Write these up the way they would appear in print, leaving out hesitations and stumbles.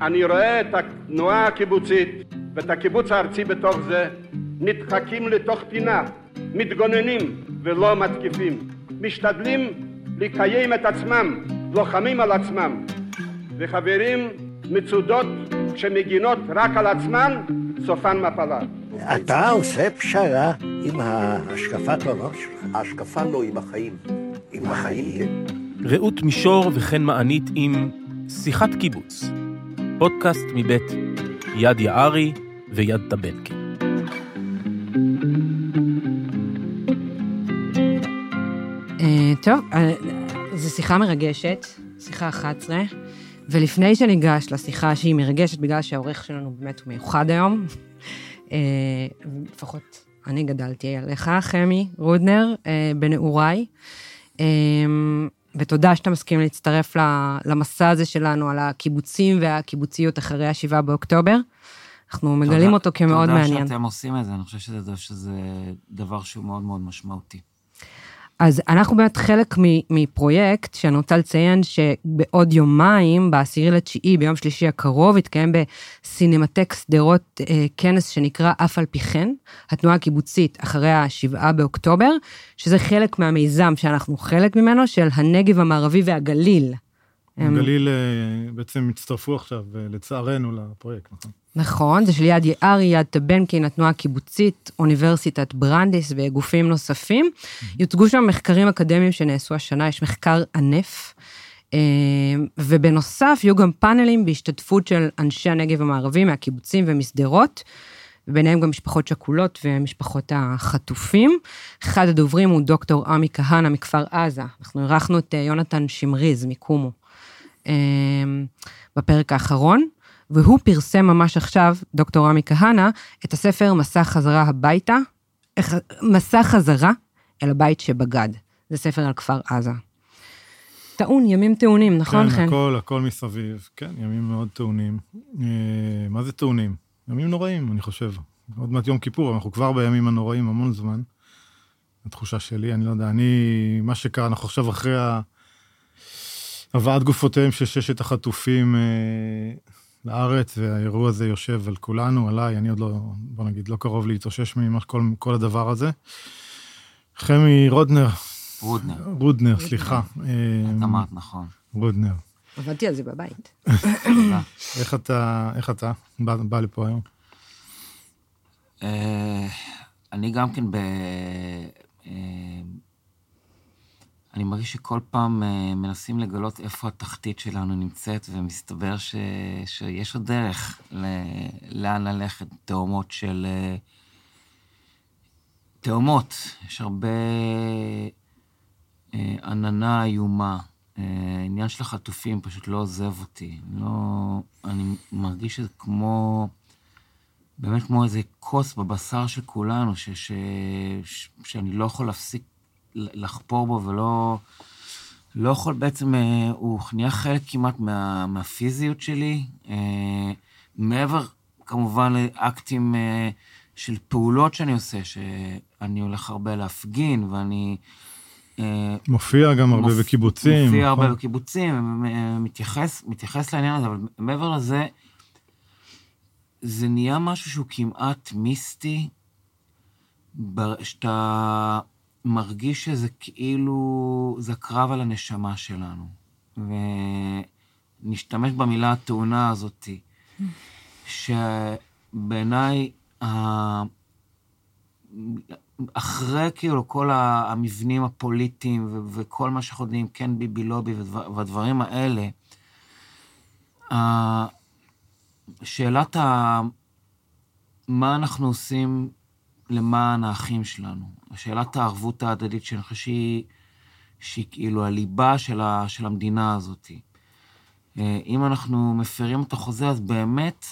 אני רואה את התנועה הקיבוצית ואת הקיבוץ הארצי בתוך זה נדחקים לתוך פינה, מתגוננים ולא מתקיפים, משתדלים לקיים את עצמם, לוחמים על עצמם, וחברים מצודות שמגינות רק על עצמן, סופן מפלה. אתה עושה פשרה עם השקפת עולם שלך? ההשקפה לא, עם החיים. עם החיים, כן. רעות מישור וכן מענית עם שיחת קיבוץ. פודקאסט מבית יד יערי ויד טבנקין. טוב, זו שיחה מרגשת, שיחה 11, ולפני שניגש לשיחה שהיא מרגשת, בגלל שהעורך שלנו באמת הוא מיוחד היום, לפחות אני גדלתי עליך, חמי רודנר, בנעוריי, ותודה שאתה מסכים להצטרף למסע הזה שלנו, על הקיבוצים והקיבוציות אחרי ה7 באוקטובר. אנחנו מגלים אותו כמאוד מעניין. תודה שאתם עושים את זה, אני חושב שזה דבר שהוא מאוד מאוד משמעותי. אז אנחנו באמת חלק מפרויקט שאני רוצה לציין שבעוד יומיים, ב10/9, ביום שלישי הקרוב, יתקיים בסינמטק סדרות כנס שנקרא אף על פי כן, התנועה הקיבוצית אחרי ה7 באוקטובר, שזה חלק מהמיזם שאנחנו חלק ממנו, של הנגב המערבי והגליל. הגליל בעצם הצטרפו עכשיו, לצערנו, לפרויקט, נכון? נכון, זה של יד יערי, יד טבנקין, התנועה הקיבוצית, אוניברסיטת ברנדיס וגופים נוספים. יוצגו שם מחקרים אקדמיים שנעשו השנה, יש מחקר ענף, ובנוסף יהיו גם פאנלים בהשתתפות של אנשי הנגב המערבי, מהקיבוצים ומסדרות, וביניהם גם משפחות שכולות ומשפחות החטופים. אחד הדוברים הוא דוקטור עמי כהנא מכפר עזה. אנחנו ערכנו את יונתן שמריז מקומו בפרק האחרון, והוא פרסם ממש עכשיו, דוקטור עמי כהנא, את הספר מסע חזרה הביתה, מסע חזרה אל הבית שבגד. זה ספר על כפר עזה. טעון, ימים טעונים, נכון? כן, הכל מסביב. כן, ימים מאוד טעונים. מה זה טעונים? ימים נוראים, אני חושב. עוד מעט יום כיפור, אנחנו כבר בימים הנוראים המון זמן. התחושה שלי, אני לא יודע, מה שקרה, אנחנו עכשיו אחרי הבאת גופותיהם של 6 החטופים לארץ, והאירוע הזה יושב על כולנו, עליי, אני עוד לא, בוא נגיד, לא קרוב להתאושש מכל הדבר הזה. חמי רודנר, סליחה. את אמרת נכון. רודנר. עבדתי על זה בבית. איך אתה בא לפה היום? אני גם כן אני מרגיש שכל פעם מנסים לגלות איפה התחתית שלנו נמצאת, ומסתבר שיש עוד דרך לאן ללכת, תאומות. יש הרבה עננה איומה. העניין של החטופים פשוט לא עוזב אותי. אני מרגיש שזה באמת כמו איזה כוס בבשר של כולנו, שאני לא יכול להפסיק לחפור בו, ולא יכול בעצם, הוא נהיה חלק כמעט מהפיזיות שלי, מעבר כמובן לאקטים של פעולות שאני עושה, שאני הולך הרבה להפגין, ואני מופיע גם הרבה בקיבוצים. מופיע הרבה בקיבוצים, מתייחס לעניין הזה, אבל מעבר לזה, זה נהיה משהו שהוא כמעט מיסטי, שאתה מרגיש שזה כאילו, זה קרב על הנשמה שלנו. ונשתמש במילה התאונה הזאת, שבעיניי, אחרי כאילו כל המבנים הפוליטיים, וכל מה שאנחנו יודעים, כן ביבי לובי והדברים האלה, שאלת מה אנחנו עושים למען האחים שלנו, שאלת הערבות ההדדית שאני חושב שהיא כאילו הליבה של המדינה הזאת. אם אנחנו מפרים את החוזה, אז באמת,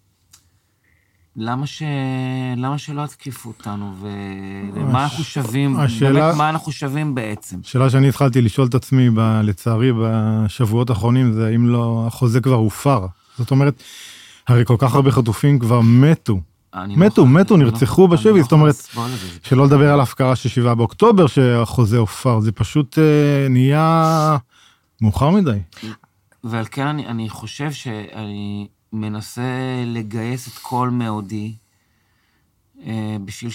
למה שלא התקיפו אותנו, ומה אנחנו שווים, באמת מה אנחנו שווים בעצם? שאלה שאני התחלתי לשאול את עצמי, לצערי, בשבועות האחרונים, זה האם לא, החוזה כבר הופר. זאת אומרת, הרי כל כך הרבה חטופים כבר מתו, נרצחו בשבי, זאת אומרת, שלא לדבר על ההפקרה של 7 באוקטובר, שהחוזה הופר, זה פשוט נהיה מאוחר מדי. ועל כן אני חושב מנסה לגייס את כל מאודי, בשביל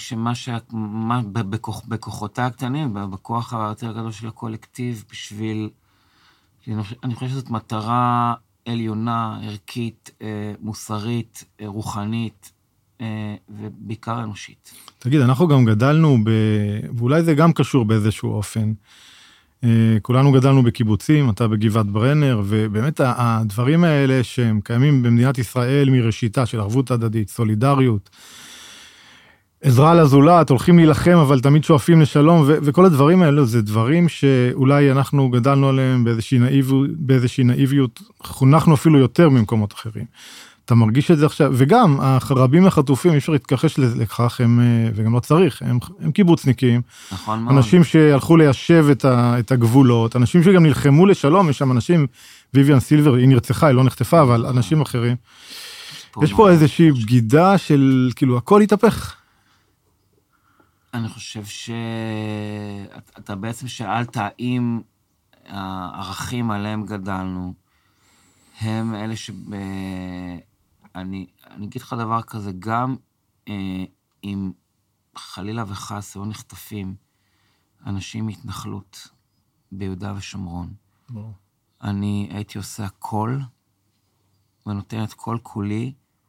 בכוחותיי הקטנים, בכוח היותר גדול של הקולקטיב, בשביל, אני חושב שזאת מטרה עליונה, ערכית, מוסרית, רוחנית, ובעיקר אנושית. תגיד, אנחנו גם גדלנו, ואולי זה גם קשור באיזשהו אופן, כולנו גדלנו בקיבוצים, אתה בגבעת ברנר, ובאמת הדברים האלה שהם קיימים במדינת ישראל מראשיתה של ערבות הדדית, סולידריות, עזרה לזולת, הולכים להילחם, אבל תמיד שואפים לשלום, וכל הדברים האלו זה דברים שאולי אנחנו גדלנו עליהם באיזושהי נאיביות, חונכנו אפילו יותר ממקומות אחרים. אתה מרגיש את זה עכשיו, וגם רבים מהחטופים, אי אפשר להתכחש לכך, וגם לא צריך, הם קיבוצניקים, נכון מאוד. אנשים שהלכו ליישב את הגבולות, אנשים שגם נלחמו לשלום, יש שם אנשים, ויויאן סילבר, היא נרצחה, היא לא נחטפה, אבל אנשים אחרים. יש פה איזושהי בגידה של, כאילו, הכל התהפך. אני חושב שאתה בעצם שאלת האם הערכים עליהם גדלנו, הם אלה אני אגיד לך דבר כזה, גם אם חלילה וחס או נחטפים אנשים מהתנחלות ביהודה ושומרון, אני הייתי עושה הכל, ונותן את כל כולי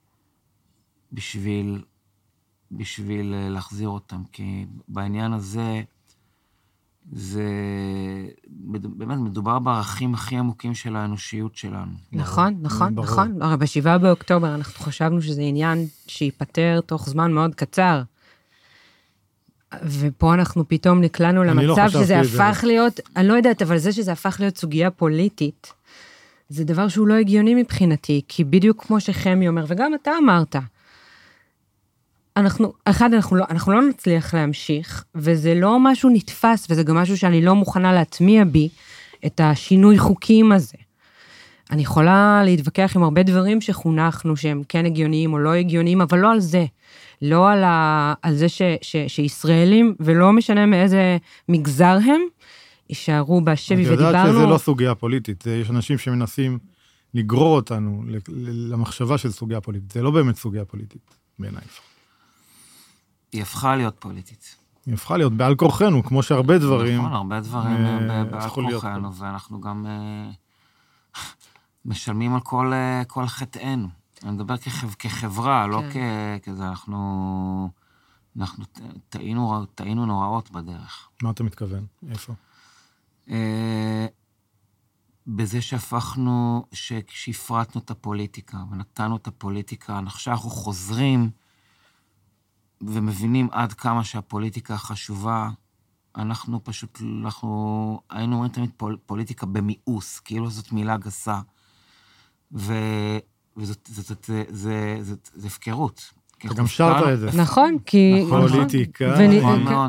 בשביל להחזיר אותם, כי בעניין הזה, זה באמת מדובר בערכים הכי עמוקים של האנושיות שלנו. נכון, נכון, נכון. הרי ב7 באוקטובר אנחנו חשבנו שזה עניין שיפטר תוך זמן מאוד קצר, ופה אנחנו פתאום נקלענו למצב שזה הפך להיות, אני לא יודעת, אבל זה שזה הפך להיות סוגיה פוליטית, זה דבר שהוא לא הגיוני מבחינתי, כי בדיוק כמו שחמי אומר, וגם אתה אמרת, אנחנו לא נצליח להמשיך, וזה לא משהו נתפס, וזה גם משהו שאני לא מוכנה להטמיע בי, את השינוי חוקים הזה. אני יכולה להתווכח עם הרבה דברים שחונכנו, שהם כן הגיוניים או לא הגיוניים, אבל לא על זה. לא על זה שישראלים, ולא משנה מאיזה מגזר הם, יישארו בשבי ודיברנו. אני יודעת שזה לא סוגיה פוליטית, יש אנשים שמנסים לגרור אותנו למחשבה של סוגיה פוליטית. זה לא באמת סוגיה פוליטית, בעיניי. היא הפכה להיות פוליטית. היא הפכה להיות בעל כורחנו, כמו שהרבה דברים... נכון, הרבה דברים בעל כורחנו, ואנחנו גם משלמים על כל חטאינו. אני מדבר כחברה, לא כזה, אנחנו טעינו נוראות בדרך. מה אתה מתכוון? איפה? בזה שהפרטנו את הפוליטיקה, ונתנו את הפוליטיקה, עכשיו אנחנו חוזרים ומבינים עד כמה שהפוליטיקה חשובה, אנחנו היינו אומרים תמיד פוליטיקה במיאוס, כאילו זאת מילה גסה, וזאת הפקרות. אתה גם שרת את זה. נכון, כי... פוליטיקה. נכון מאוד.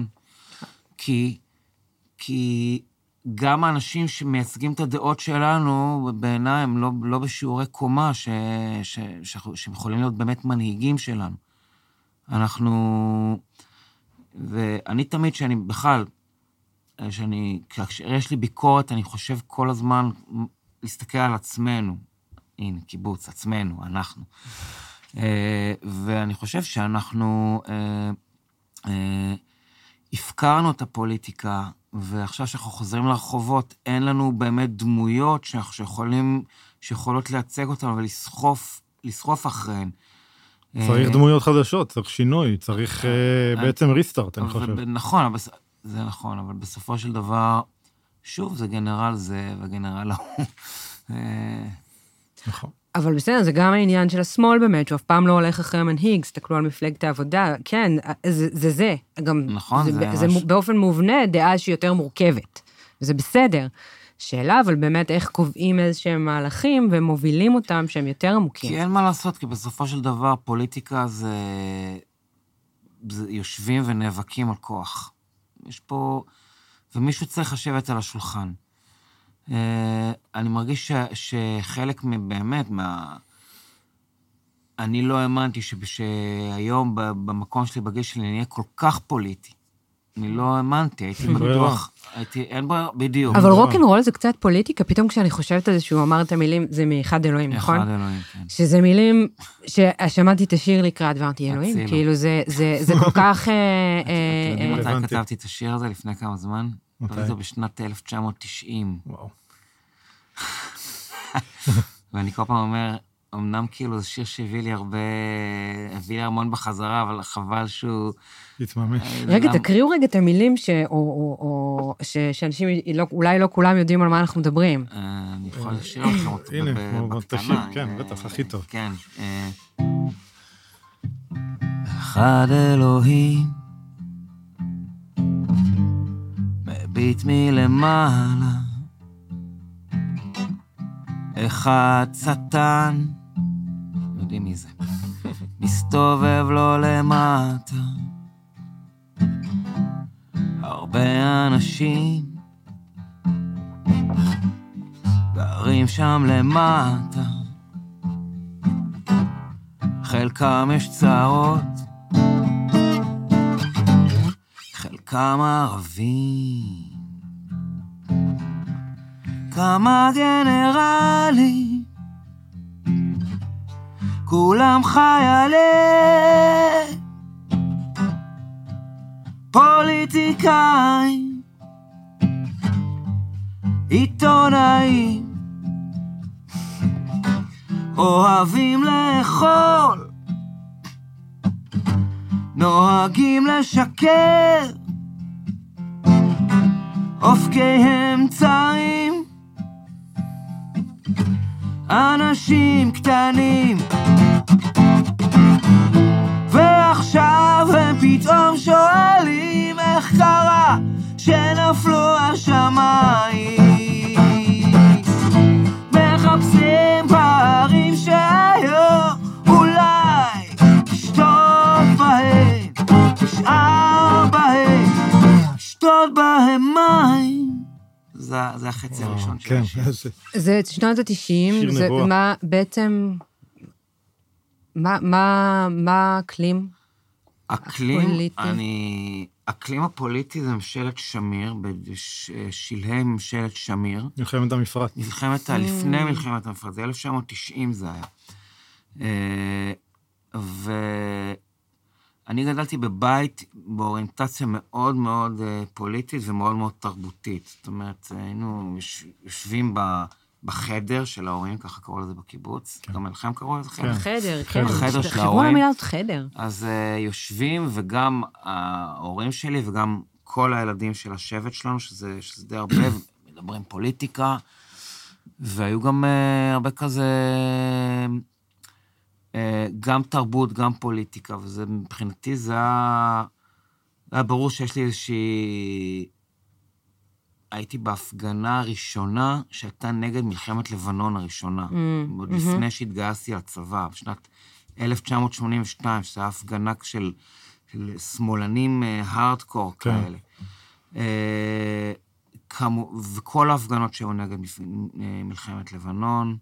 כי גם האנשים שמייצגים את הדעות שלנו, בעיניי הם לא בשיעורי קומה, שהם יכולים להיות באמת מנהיגים שלנו. ואני תמיד כאשר יש לי ביקורת, אני חושב כל הזמן להסתכל על עצמנו, הנה, קיבוץ, עצמנו, אנחנו. ואני חושב שאנחנו הפקרנו את הפוליטיקה, ועכשיו שאנחנו חוזרים לרחובות, אין לנו באמת דמויות שיכולות לייצג אותנו ולסחוף אחריהן. צריך דמויות חדשות, צריך שינוי, צריך בעצם ריסטארט, אני חושב. נכון, זה נכון, אבל בסופו של דבר, שוב, זה גנרל זה וגנרל ההוא. נכון. אבל בסדר, זה גם העניין של השמאל באמת, שהוא אף פעם לא הולך אחרי המנהיג, סתכלו על מפלגת העבודה, כן, זה. נכון, זה באופן מובנה דעה שהיא יותר מורכבת, וזה בסדר. שאלה, אבל באמת איך קובעים איזשהם מהלכים ומובילים אותם שהם יותר עמוקים. כי אין מה לעשות, כי בסופו של דבר פוליטיקה זה יושבים ונאבקים על כוח. יש פה, ומישהו צריך לשבת על השולחן. אני מרגיש שחלק באמת אני לא האמנתי שהיום במקום שלי, בגיל שלי, אני אהיה כל כך פוליטי. אני לא האמנתי, הייתי בטוח, אין בו בדיוק. אבל רוק'נ'רול זה קצת פוליטיקה, פתאום כשאני חושבת על זה שהוא אמר את המילים, זה מאחד אלוהים, נכון? אחד אלוהים, כן. שזה מילים, ששמעתי את השיר לקראת, ואמרתי, אלוהים, כאילו זה כל כך... אתם יודעים מתי כתבתי את השיר הזה לפני כמה זמן? זה בשנת 1990. וואו. ואני כל פעם אומר, אמנם כאילו זה שיר שהביא לי המון בחזרה, אבל חבל שהוא... יתממש. רגע, תקריאו רגע את המילים שאנשים, אולי לא כולם יודעים על מה אנחנו מדברים. אני יכול לשיר לכם אותו בקטנה. כן, בטח, הכי טוב. כן. אחד אלוהים מביט מלמעלה, אחד שטן, יודעים מי זה, מסתובב לו למטה, הרבה אנשים גרים שם למטה, חלקם יש צרות, חלקם ערבים, כמה גנרלים, כולם חיילי פוליטיקאים, עיתונאים, אוהבים לאכול, נוהגים לשקר, אופקי אמצעים, אנשים קטנים, ועכשיו הם פתאום שואלים איך קרה שנפלו השמיים, מחפשים פערים שהיו אולי לשתות בהם, נשאר בהם, לשתות בהם מים. זה החצי הראשון של השיר. זה שנות ה-90, זה מה בעצם, מה האקלים? האקלים הפוליטי זה ממשלת שמיר, בשלהי ממשלת שמיר. מלחמת המפרט. לפני מלחמת המפרט, זה 1990 זה היה. ואני גדלתי בבית באוריינטציה מאוד מאוד פוליטית ומאוד מאוד תרבותית. זאת אומרת, היינו יושבים בחדר של ההורים, ככה קראו לזה בקיבוץ. גם לכם קראו לזה חדר? חדר, כן. בחדר של חיבור ההורים. המילה הזאת חדר. אז יושבים, וגם ההורים שלי, וגם כל הילדים של השבט שלנו, שזה די הרבה, מדברים פוליטיקה, והיו גם הרבה כזה, גם תרבות, גם פוליטיקה, וזה מבחינתי זה היה ברור שיש לי איזושהי... הייתי בהפגנה הראשונה שהייתה נגד מלחמת לבנון הראשונה, עוד לפני שהתגייסתי לצבא, בשנת 1982, שזו הייתה הפגנה של שמאלנים הארדקור כאלה. וכל ההפגנות שהיו נגד מלחמת לבנון,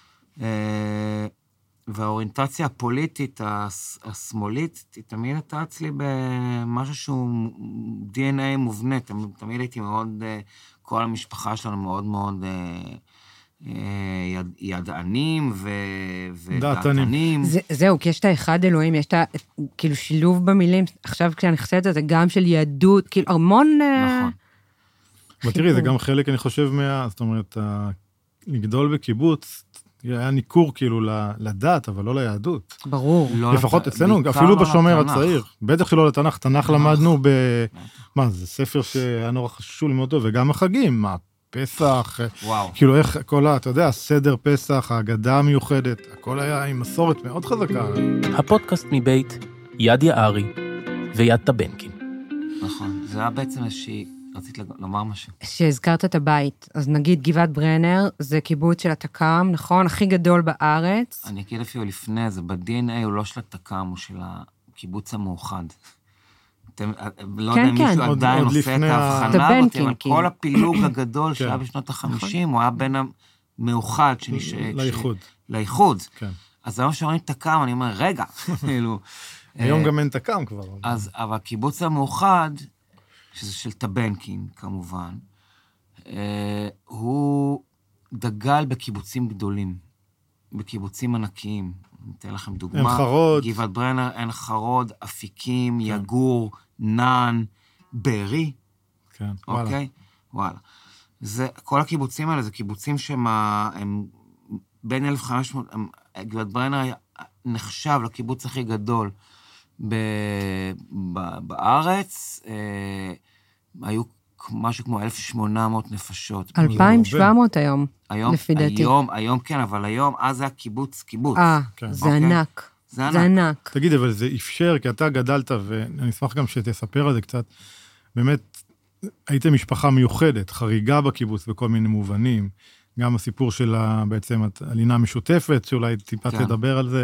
והאוריינטציה הפוליטית, השמאלית, היא תמיד הייתה אצלי במשהו שהוא DNA מובנה, תמיד הייתי מאוד, כל המשפחה שלנו מאוד מאוד ידענים ודעתנים. זהו, כי יש את האחד אלוהים, יש את כאילו שילוב במילים, עכשיו כשאני חושבת על זה, גם של יהדות, כאילו המון... נכון. ותראי, זה גם חלק, אני חושב, זאת אומרת, לגדול בקיבוץ, היה ניכור כאילו לדת, אבל לא ליהדות. ברור. לפחות אצלנו, אפילו בשומר הצעיר. בטח שלא לתנ"ך, תנ"ך למדנו מה, זה ספר שהיה נורא חשוב ללמוד אותו, וגם החגים, מה, פסח, כאילו איך כל, אתה יודע, סדר פסח, ההגדה המיוחדת, הכל היה עם מסורת מאוד חזקה. הפודקאסט מבית יד יערי ויד טבנקין. נכון, זה היה בעצם איזושהי... רצית לומר משהו. שהזכרת את הבית, אז נגיד גבעת ברנר, זה קיבוץ של התק"ם, נכון? הכי גדול בארץ. אני אגיד אפילו לפני זה, ב-DNA הוא לא של התק"ם, הוא של הקיבוץ המאוחד. לא יודע אם מישהו עדיין עושה את ההבחנה, אבל כל הפילוג הגדול שהיה בשנות ה-50, הוא היה בין המאוחד, לאיחוד. אז היום שאומרים תק"ם, אני אומר, רגע, היום גם אין תק"ם כבר. אבל הקיבוץ המאוחד, שזה של טבנקין, כמובן. הוא דגל בקיבוצים גדולים, בקיבוצים ענקיים. אני אתן לכם דוגמה. עין חרוד. גבעת ברנר, עין חרוד, אפיקים, יגור, נען, בארי. כן, אוקיי? וואלה. כל הקיבוצים האלה זה קיבוצים שהם בין 1500, גבעת ברנר נחשב לקיבוץ הכי גדול בארץ, היו משהו כמו 1,800 נפשות. 2,700 היום, לפי דעתי. היום כן, אבל היום, אז זה הקיבוץ. זה ענק. זה ענק. תגיד, אבל זה אפשר, כי אתה גדלת, ואני אשמח גם שתספר על זה קצת, באמת, הייתם משפחה מיוחדת, חריגה בקיבוץ בכל מיני מובנים, גם הסיפור של בעצם הלינה המשותפת, שאולי טיפה תדבר על זה.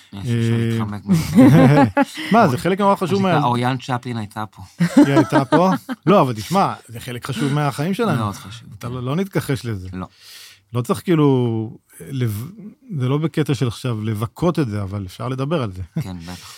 מה, זה חלק נורא חשוב אוריאן צ'פלין הייתה פה. היא הייתה פה? לא, אבל תשמע, זה חלק חשוב מהחיים שלנו. מאוד חשוב. אתה לא נתכחש לזה. לא. לא צריך כאילו, זה לא בקטע של עכשיו לבקות את זה, אבל אפשר לדבר על זה. כן, בטח.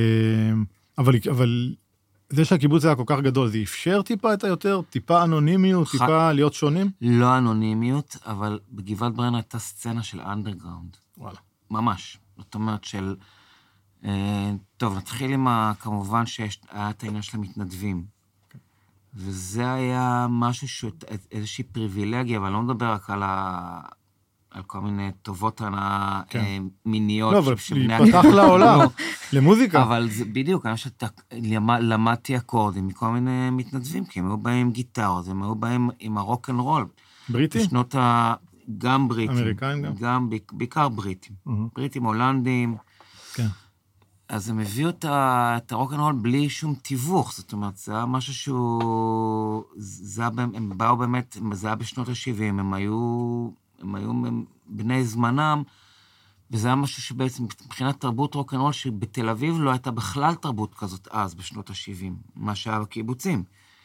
אבל זה שהקיבוץ היה כל כך גדול, זה אפשר טיפה את היותר? טיפה אנונימיות, טיפה להיות שונים? לא אנונימיות, אבל בגבעת ברנר הייתה סצנה של אנדרגראונד. וואלה. ממש. זאת אומרת של... טוב, נתחיל עם כמובן שהיה את העניין של המתנדבים. וזה היה משהו, איזושהי פריבילגיה, אבל אני לא מדבר רק על כל מיני טובות הנאה מיניות. לא, אבל פתח לעולם, למוזיקה. אבל זה בדיוק, למדתי אקורדים מכל מיני מתנדבים, כי הם היו באים עם גיטרות, הם היו באים עם הרוק-אנד-רול. בריטים? בשנות גם בריטים. אמריקאים גם? בעיקר בריטים. בריטים, הולנדים. כן. אז הם הביאו את הרוק-אנד-רול בלי שום תיווך, זאת אומרת, זה היה משהו שהוא... הם באו באמת, זה היה בשנות ה-70, הם היו בני זמנם, וזה היה משהו שבעצם מבחינת תרבות רוק-אנד-רול, שבתל אביב לא הייתה בכלל תרבות כזאת אז, בשנות ה-70, מה שהיה בקיבוצים.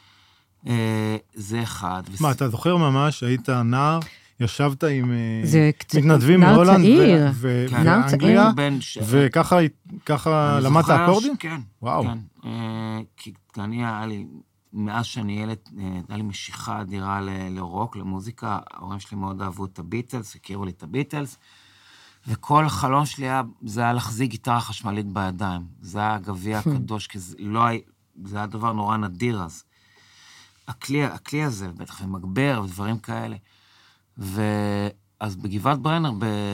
זה אחד. מה, אתה זוכר ממש, היית נער, ישבת עם מתנדבים מהולנד ואנגליה, וככה למדת אקורדים? כן. וואו. כי אני היה לי, מאז שאני ילד, היה לי משיכה אדירה לרוק, למוזיקה, ההורים שלי מאוד אהבו את הביטלס, הכירו לי את הביטלס, וכל החלום שלי זה היה להחזיק גיטרה חשמלית בידיים. זה היה הגביע הקדוש, כי זה היה דבר נורא נדיר אז. הכלי הזה, בטח ומגבר ודברים כאלה. ואז בגבעת ברנר,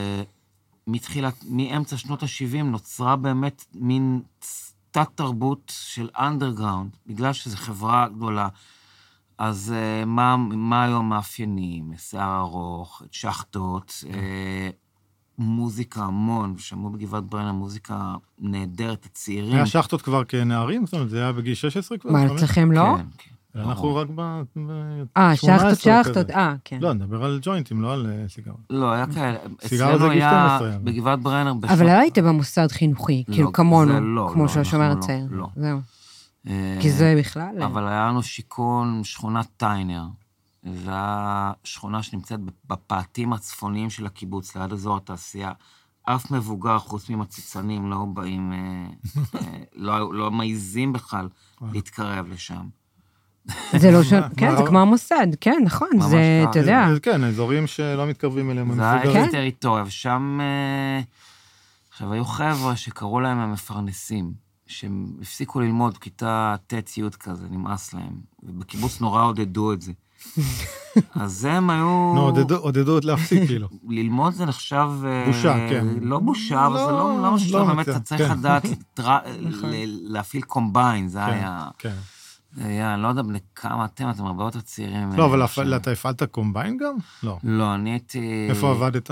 מאמצע שנות ה-70, נוצרה באמת מין תת-תרבות של אנדרגראונד, בגלל שזו חברה גדולה. אז מה היו המאפיינים? שיער ארוך, שחטות, מוזיקה המון, שמעו בגבעת ברנר מוזיקה נהדרת, הצעירים. היה שחטות כבר כנערים? זאת אומרת, זה היה בגיל 16 כבר? מה, אצלכם לא? כן, כן. אנחנו רק שחטות, כן. לא, נדבר על ג'וינטים, לא על סיגרות. לא, היה כאלה. סיגרות זה גיל 12. בגבעת ברנר... אבל לא היית במוסד חינוכי, כאילו כמונו, כמו של השומר הצעיר. לא. זהו. כי זה בכלל... אבל היה לנו שיכון, שכונת טיינר. זו השכונה שנמצאת בפאתים הצפוניים של הקיבוץ, ליד אזור התעשייה. אף מבוגר, חוץ ממציצנים, לא באים, לא מעיזים בכלל להתקרב לשם. זה לא ש... כן, זה כמו המוסד, כן, נכון, זה, אתה יודע. כן, אזורים שלא מתקרבים אליהם. זה היה טריטוריה, ושם... עכשיו, היו חבר'ה שקראו להם המפרנסים, שהם הפסיקו ללמוד כיתה ט'-י' כזה, נמאס להם, ובקיבוץ נורא עודדו את זה. אז הם היו... עודדו את להפסיק, כאילו. ללמוד זה נחשב... בושה, כן. לא בושה, אבל זה לא משהו שאתה באמת, אתה צריך לדעת להפעיל קומביין, זה היה... כן. אני לא יודע בני כמה אתם הרבה יותר צעירים. לא, אבל אתה הפעלת קומביין גם? לא. לא, אני הייתי... איפה עבדת?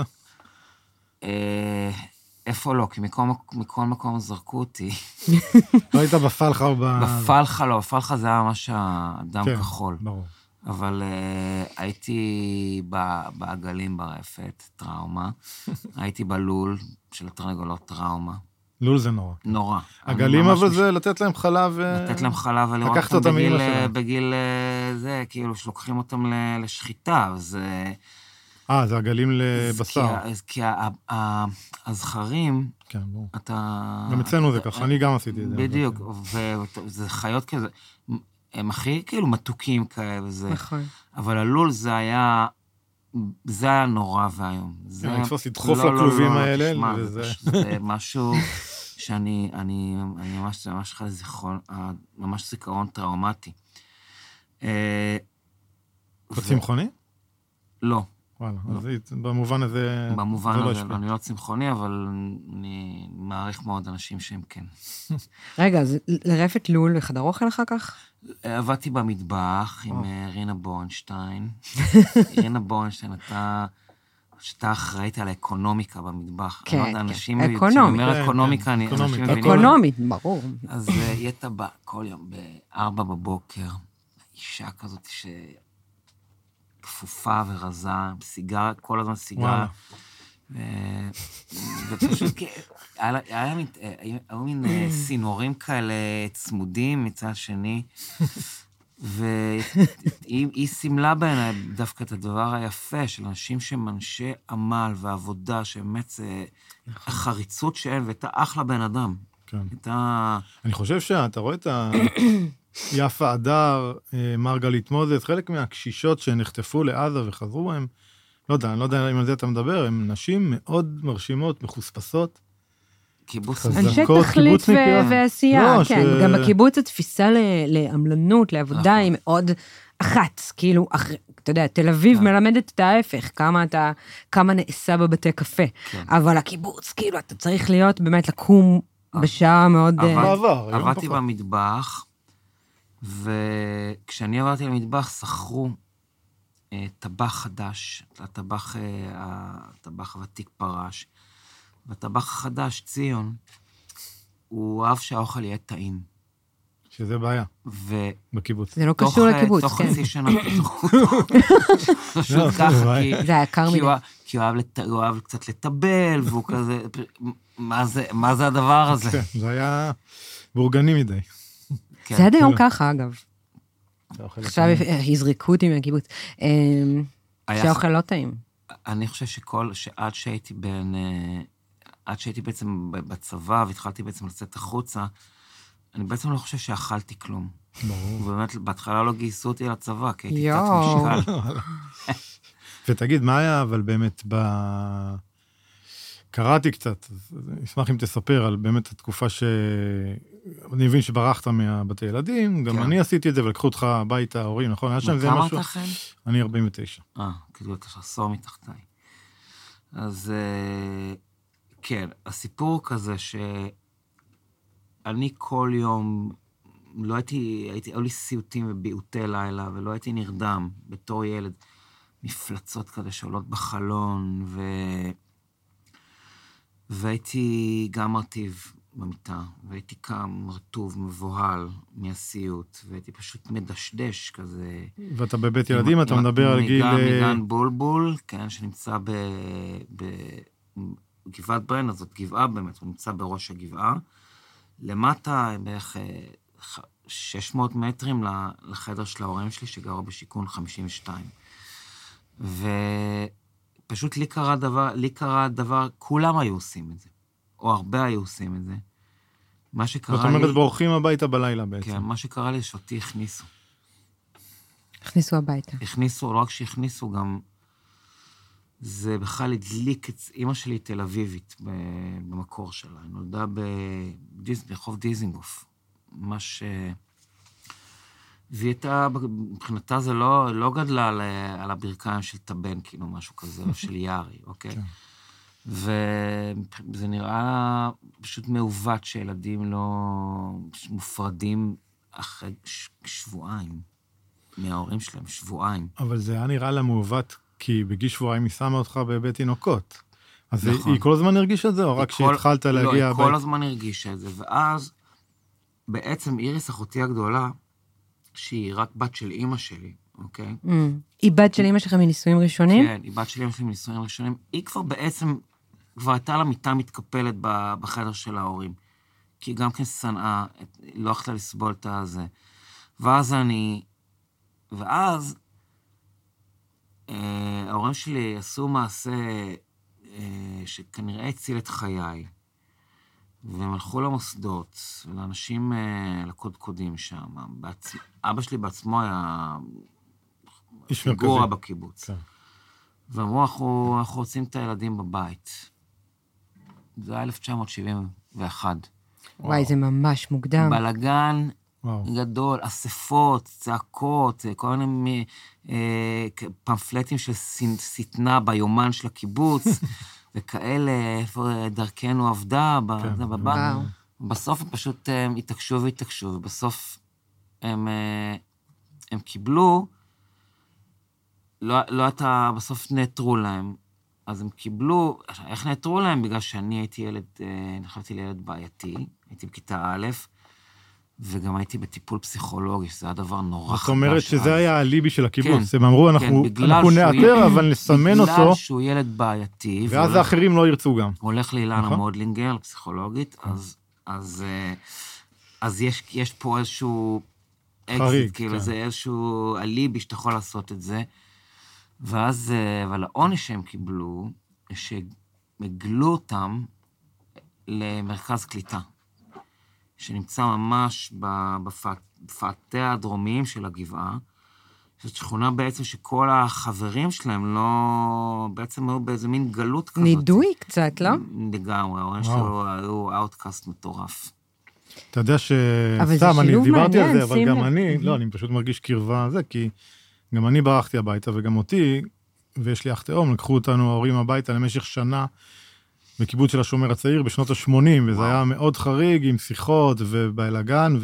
איפה לא, כי מכל מקום זרקו אותי. לא היית בפלחה או בפלחה לא, בפלחה זה היה ממש אדם כחול. כן, ברור. אבל הייתי בעגלים ברפת, טראומה. הייתי בלול של התרנגולות, טראומה. לול זה נורא. נורא. עגלים אבל זה לתת להם חלב... לתת להם חלב ולראות אותם בגיל זה, כאילו שלוקחים אותם לשחיטה, אז... זה עגלים לבשר. כי הזכרים, כן, ברור. אתה... גם אצלנו זה ככה, אני גם עשיתי את זה. בדיוק, וזה חיות כזה. הם הכי כאילו מתוקים כאלה וזה. נכון. אבל הלול זה היה נורא והיום. לתפוס לדחוף לכלובים האלה, וזה... זה משהו שאני ממש חי זיכרון, ממש זיכרון טראומטי. בצמחוני? לא. וואלה, אז במובן הזה... במובן הזה, אני לא צמחוני, אבל אני מעריך מאוד אנשים שהם כן. רגע, אז לרפת לול וחדר אוכל אחר כך? עבדתי במטבח עם רינה בורנשטיין. רינה בורנשטיין שאתה אחראית על האקונומיקה במטבח. כן, אנשים, אקונומית. כשאני אומר אקונומיקה, אנשים מבינים. אקונומית, ברור. אז יתה בא כל יום ב-4 בבוקר, אישה כזאת כפופה ורזה, סיגר, כל הזמן סיגר. ופשוט, היו מין סינורים כאלה צמודים מצד שני, והיא סימלה בעיניי דווקא את הדבר היפה של אנשים שמנשי עמל ועבודה, שבאמת זה החריצות שאין, והייתה אחלה בן אדם. אני חושב שאתה רואה את יפה אדר, מרגלית מוזס, חלק מהקשישות שנחטפו לעזה וחזרו בהם, אני לא יודע אם על זה אתה מדבר, הן נשים מאוד מרשימות, מחוספסות. אנשי תכלית ועשייה, כן. גם בקיבוץ התפיסה לעמלנות, לעבודה, היא מאוד אחת, כאילו, אתה יודע, תל אביב מלמדת את ההפך, כמה נעשה בבתי קפה. אבל הקיבוץ, כאילו, אתה צריך להיות באמת לקום בשעה מאוד... עבדתי במטבח, וכשאני עברתי למטבח, שכרו טבח חדש, הטבח הוותיק פרש, והטבח החדש, ציון, הוא אהב שהאוכל יהיה טעים. שזה בעיה, בקיבוץ. זה לא קשור לקיבוץ, כן. תוך חצי שנה פתחו אותו. פשוט ככה, זה יקר מדי. כי הוא אהב קצת לטבל, והוא כזה, מה זה הדבר הזה? זה היה בורגני מדי. זה עד היום ככה, אגב. עכשיו הזריקו אותי מהקיבוץ. שהאוכל לא טעים. אני חושב שעד שהייתי בעצם בצבא, והתחלתי בעצם לצאת החוצה, אני בעצם לא חושב שאכלתי כלום. ברור. ובאמת, בהתחלה לא גייסו אותי לצבא, כי הייתי קצת משקל. ותגיד, מה היה אבל באמת קראתי קצת, אשמח אם תספר על באמת התקופה אני מבין שברחת מהבתי ילדים, גם אני עשיתי את זה, ולקחו אותך הביתה, ההורים, נכון? כמה אתה חן? אני 49. כאילו אתה עשור מתחתיי. אז כן, הסיפור כזה שאני כל יום, לא היו לי סיוטים וביעוטי לילה, ולא הייתי נרדם בתור ילד, מפלצות כזה שעולות בחלון, והייתי גם מרטיב במיטה, והייתי קם רטוב, מבוהל מהסיוט, והייתי פשוט מדשדש כזה. ואתה בבית ילדים, אתה מדבר על גיל... מגן בולבול, כן, שנמצא בגבעת ברן, זאת גבעה באמת, הוא נמצא בראש הגבעה. למטה, בערך 600 מטרים לחדר של ההורים שלי, שגרו בשיכון 52. ופשוט לי קרה דבר, כולם היו עושים את זה. או הרבה היו עושים את זה. מה שקרה לי... זאת אומרת, בורחים הביתה בלילה בעצם. כן, מה שקרה לי, שאותי הכניסו. הכניסו הביתה. הכניסו, לא רק שהכניסו, גם... זה בכלל הדליק את... אמא שלי תל אביבית במקור שלה. היא נולדה ברחוב דיזינגוף. ממש... והיא הייתה, מבחינתה זה לא גדלה על הברכיים של טבן, כאילו משהו כזה, או של יארי, אוקיי? וזה נראה פשוט מעוות שילדים לא מופרדים אחרי שבועיים מההורים שלהם, שבועיים. אבל זה היה נראה לה מעוות, כי בגיל שבועיים היא שמה אותך בבית תינוקות. אז היא כל הזמן הרגישה את זה, או רק כשהתחלת להגיע... לא, היא כל הזמן הרגישה את זה, ואז בעצם איריס, אחותי הגדולה, שהיא רק בת של אמא שלי, אוקיי? היא בת של אמא שלך מנישואים ראשונים? כן, היא בת של אמא שלי מנישואים ראשונים. היא כבר בעצם, כבר הייתה לה מיטה מתקפלת בחדר של ההורים. כי היא גם כן שנאה, לא יכלה לסבול את הזה. ואז ההורים שלי עשו מעשה שכנראה הציל את חיי. והם הלכו למוסדות, ולאנשים, לקודקודים שם. אבא שלי בעצמו היה פיגורה בקיבוץ. כן. ואמרו, אנחנו רוצים את הילדים בבית. זה היה 1971. וואי, זה ממש מוקדם. בלגן גדול, אספות, צעקות, כל מיני פמפלטים של סתנה ביומן של הקיבוץ, וכאלה, איפה דרכנו עבדה, בבא. בסוף הם פשוט התעקשו, ובסוף הם קיבלו, לא אתה, בסוף נעתרו להם, אז הם קיבלו, איך נעתרו להם? בגלל שאני הייתי נחלתי לילד בעייתי, הייתי בכיתה א', וגם הייתי בטיפול פסיכולוגי, שזה היה דבר נורא חדש. זאת אומרת שזה היה הליבי של הקיבוץ, הם אמרו, אנחנו נאתר, אבל נסמן אותו. בגלל שהוא ילד בעייתי. ואז האחרים לא ירצו גם. הולך לאילנה מודלינגר, פסיכולוגית, אז יש פה איזשהו אקזיט, כאילו זה איזשהו הליבי שאתה יכול לעשות את זה. ואז, אבל העונש שהם קיבלו, שמגלו אותם למרכז קליטה, שנמצא ממש בפאתיה הדרומיים של הגבעה, זאת שכונה בעצם שכל החברים שלהם לא, בעצם היו באיזה מין גלות כזאת. נידוי קצת, לא? לגמרי, ההורים שלו היו אאוטקאסט מטורף. אתה יודע שסתם, אני דיברתי על זה, אבל גם אני, לא, אני פשוט מרגיש קרבה על זה, כי גם אני ברחתי הביתה, וגם אותי, ויש לי אח תאום, לקחו אותנו ההורים הביתה למשך שנה, בקיבוץ של השומר הצעיר בשנות ה-80, וזה היה מאוד חריג עם שיחות ובאלגן,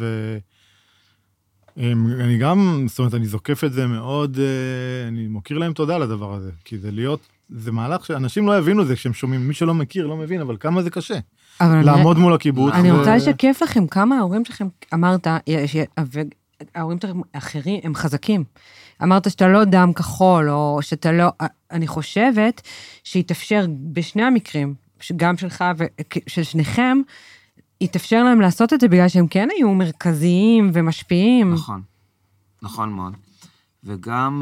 ואני גם, זאת אומרת, אני זוקף את זה מאוד, אני מוקיר להם תודה לדבר הזה, כי זה מהלך שאנשים לא יבינו זה כשהם שומעים, מי שלא מכיר לא מבין, אבל כמה זה קשה. לעמוד מול הקיבוץ. אני רוצה לשקף לכם כמה ההורים שלכם, אמרת, ההורים שלכם אחרים, הם חזקים. אמרת שאתה לא דם כחול, או שאתה לא, אני חושבת שיתאפשר בשני המקרים, גם שלך ושל שניכם, יתאפשר להם לעשות את זה, בגלל שהם כן היו מרכזיים ומשפיעים. נכון, נכון מאוד. וגם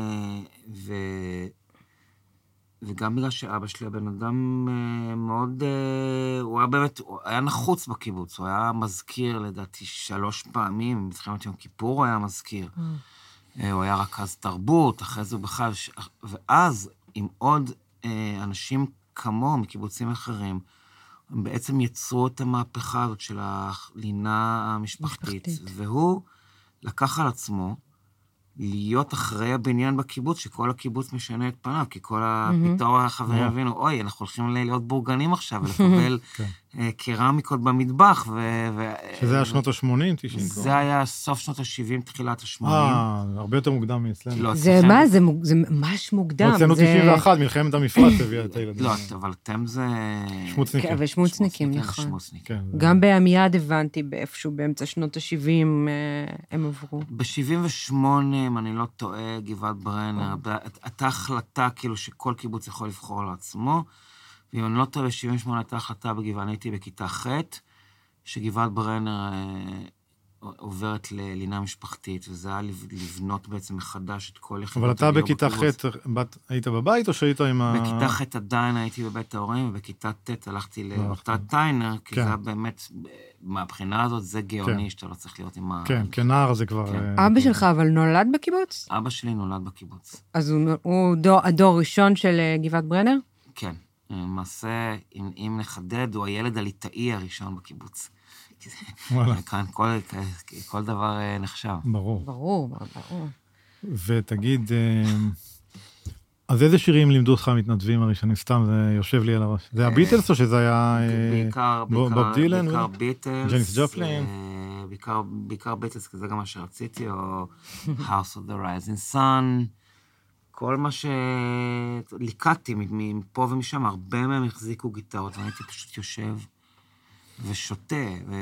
בגלל שאבא שלי הבן אדם מאוד, הוא היה באמת, הוא היה נחוץ בקיבוץ, הוא היה מזכיר לדעתי 3 פעמים, בתחילת יום כיפור הוא היה מזכיר. הוא היה רכז תרבות, אחרי זה בכלל, ואז עם עוד אנשים כמו מקיבוצים אחרים, הם בעצם יצרו את המהפכה הזאת של הלינה המשפחתית, והוא לקח על עצמו להיות אחרי הבניין בקיבוץ, שכל הקיבוץ משנה את פניו, כי פתאום החברים הבינו, אוי, אנחנו הולכים להיות בורגנים עכשיו, ולקבל קרמיקות במטבח, שזה היה שנות ה-80, 90. זה היה סוף שנות ה-70, תחילת ה-80. הרבה יותר מוקדם מאצלנו. זה מה? זה ממש מוקדם. אצלנו 91, מלחמת המפרץ הביאה את הילדים. לא, אבל אתם זה... שמוצניקים. ושמוצניקים, נכון. גם בעמיעד הבנתי, באיפשהו באמצע שנות ה-70 הם עברו. ב-78, אם אני לא טועה, גבעת ברנר, הייתה החלטה כאילו שכל קיבוץ יכול לבחור לעצמו, ואם אני לא טועה, ב-78 הייתה החלטה בגבעה, הייתי בכיתה ח', שגבעת ברנר עוברת ללינה משפחתית, וזה היה לבנות בעצם מחדש את כל יחידות. אבל אתה בכיתה ח' היית בבית או שהיית עם ה... בכיתה ח' עדיין הייתי בבית ההורים, ובכיתה ט' הלכתי לאותה טיינר, כי זה היה באמת, מהבחינה הזאת זה גאוני, שאתה לא צריך להיות עם ה... כן, כנער זה כבר... אבא שלך אבל נולד בקיבוץ? אבא שלי נולד בקיבוץ. אז הוא הדור ראשון של גבעת ברנר? כן. למעשה, אם נחדד, הוא הילד הליטאי הראשון בקיבוץ. כאן כל דבר נחשב. ברור. ותגיד, אז איזה שירים לימדו אותך המתנדבים הראשונים? סתם, זה יושב לי על הראש. זה הביטלס או שזה היה... בוב דילן? בעיקר ביטלס. ג'ניס ג'ופלין? בעיקר ביטלס, כי זה גם מה שרציתי, או House of the Rising Sun. כל מה שליקטתי מפה ומשם, הרבה מהם החזיקו גיטרות, ואני הייתי פשוט יושב ושותה,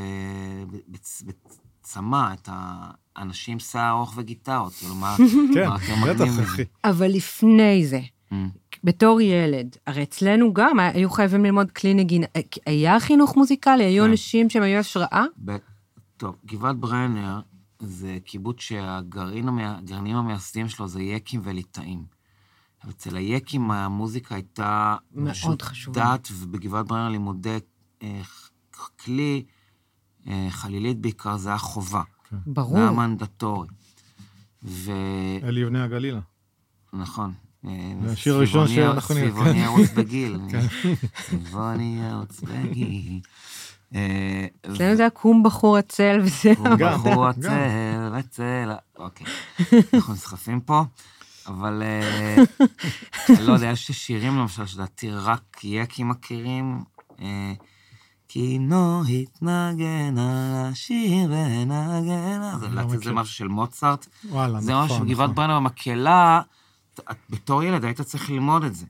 וצמא את האנשים שיער ארוך וגיטרות, כאילו מה... כן, בטח, אחי. אבל לפני זה, בתור ילד, הרי אצלנו גם היו חייבים ללמוד כלי נגינה, היה חינוך מוזיקלי, היו אנשים שהם היו השראה? טוב, גבעת ברנר זה קיבוץ שהגרעינים המייסדים שלו זה יקים וליטאים. אצל היקים המוזיקה הייתה מאוד חשובה. דת, ובגבעת ברנר לימודי כלי, חלילית בעיקר, זה היה חובה. ברור. זה היה מנדטורי. אלי יבנה הגלילה. נכון. זה השיר הראשון שאנחנו נראה. סביבוני ערוץ בגיל. סביבוני ערוץ בגיל. אצלנו זה היה קום בחור הצל וזהו. קום בחור הצל וצל. אוקיי. אנחנו נסחפים פה. אבל לא יודע, יש שירים למשל שדעתי רק יקים מכירים, כי נו התנגן על השיר ונגן, זה משהו של מוצרט, זה משהו של גבעת ברנר במקהלה, בתור ילד היית צריך ללמוד את זה.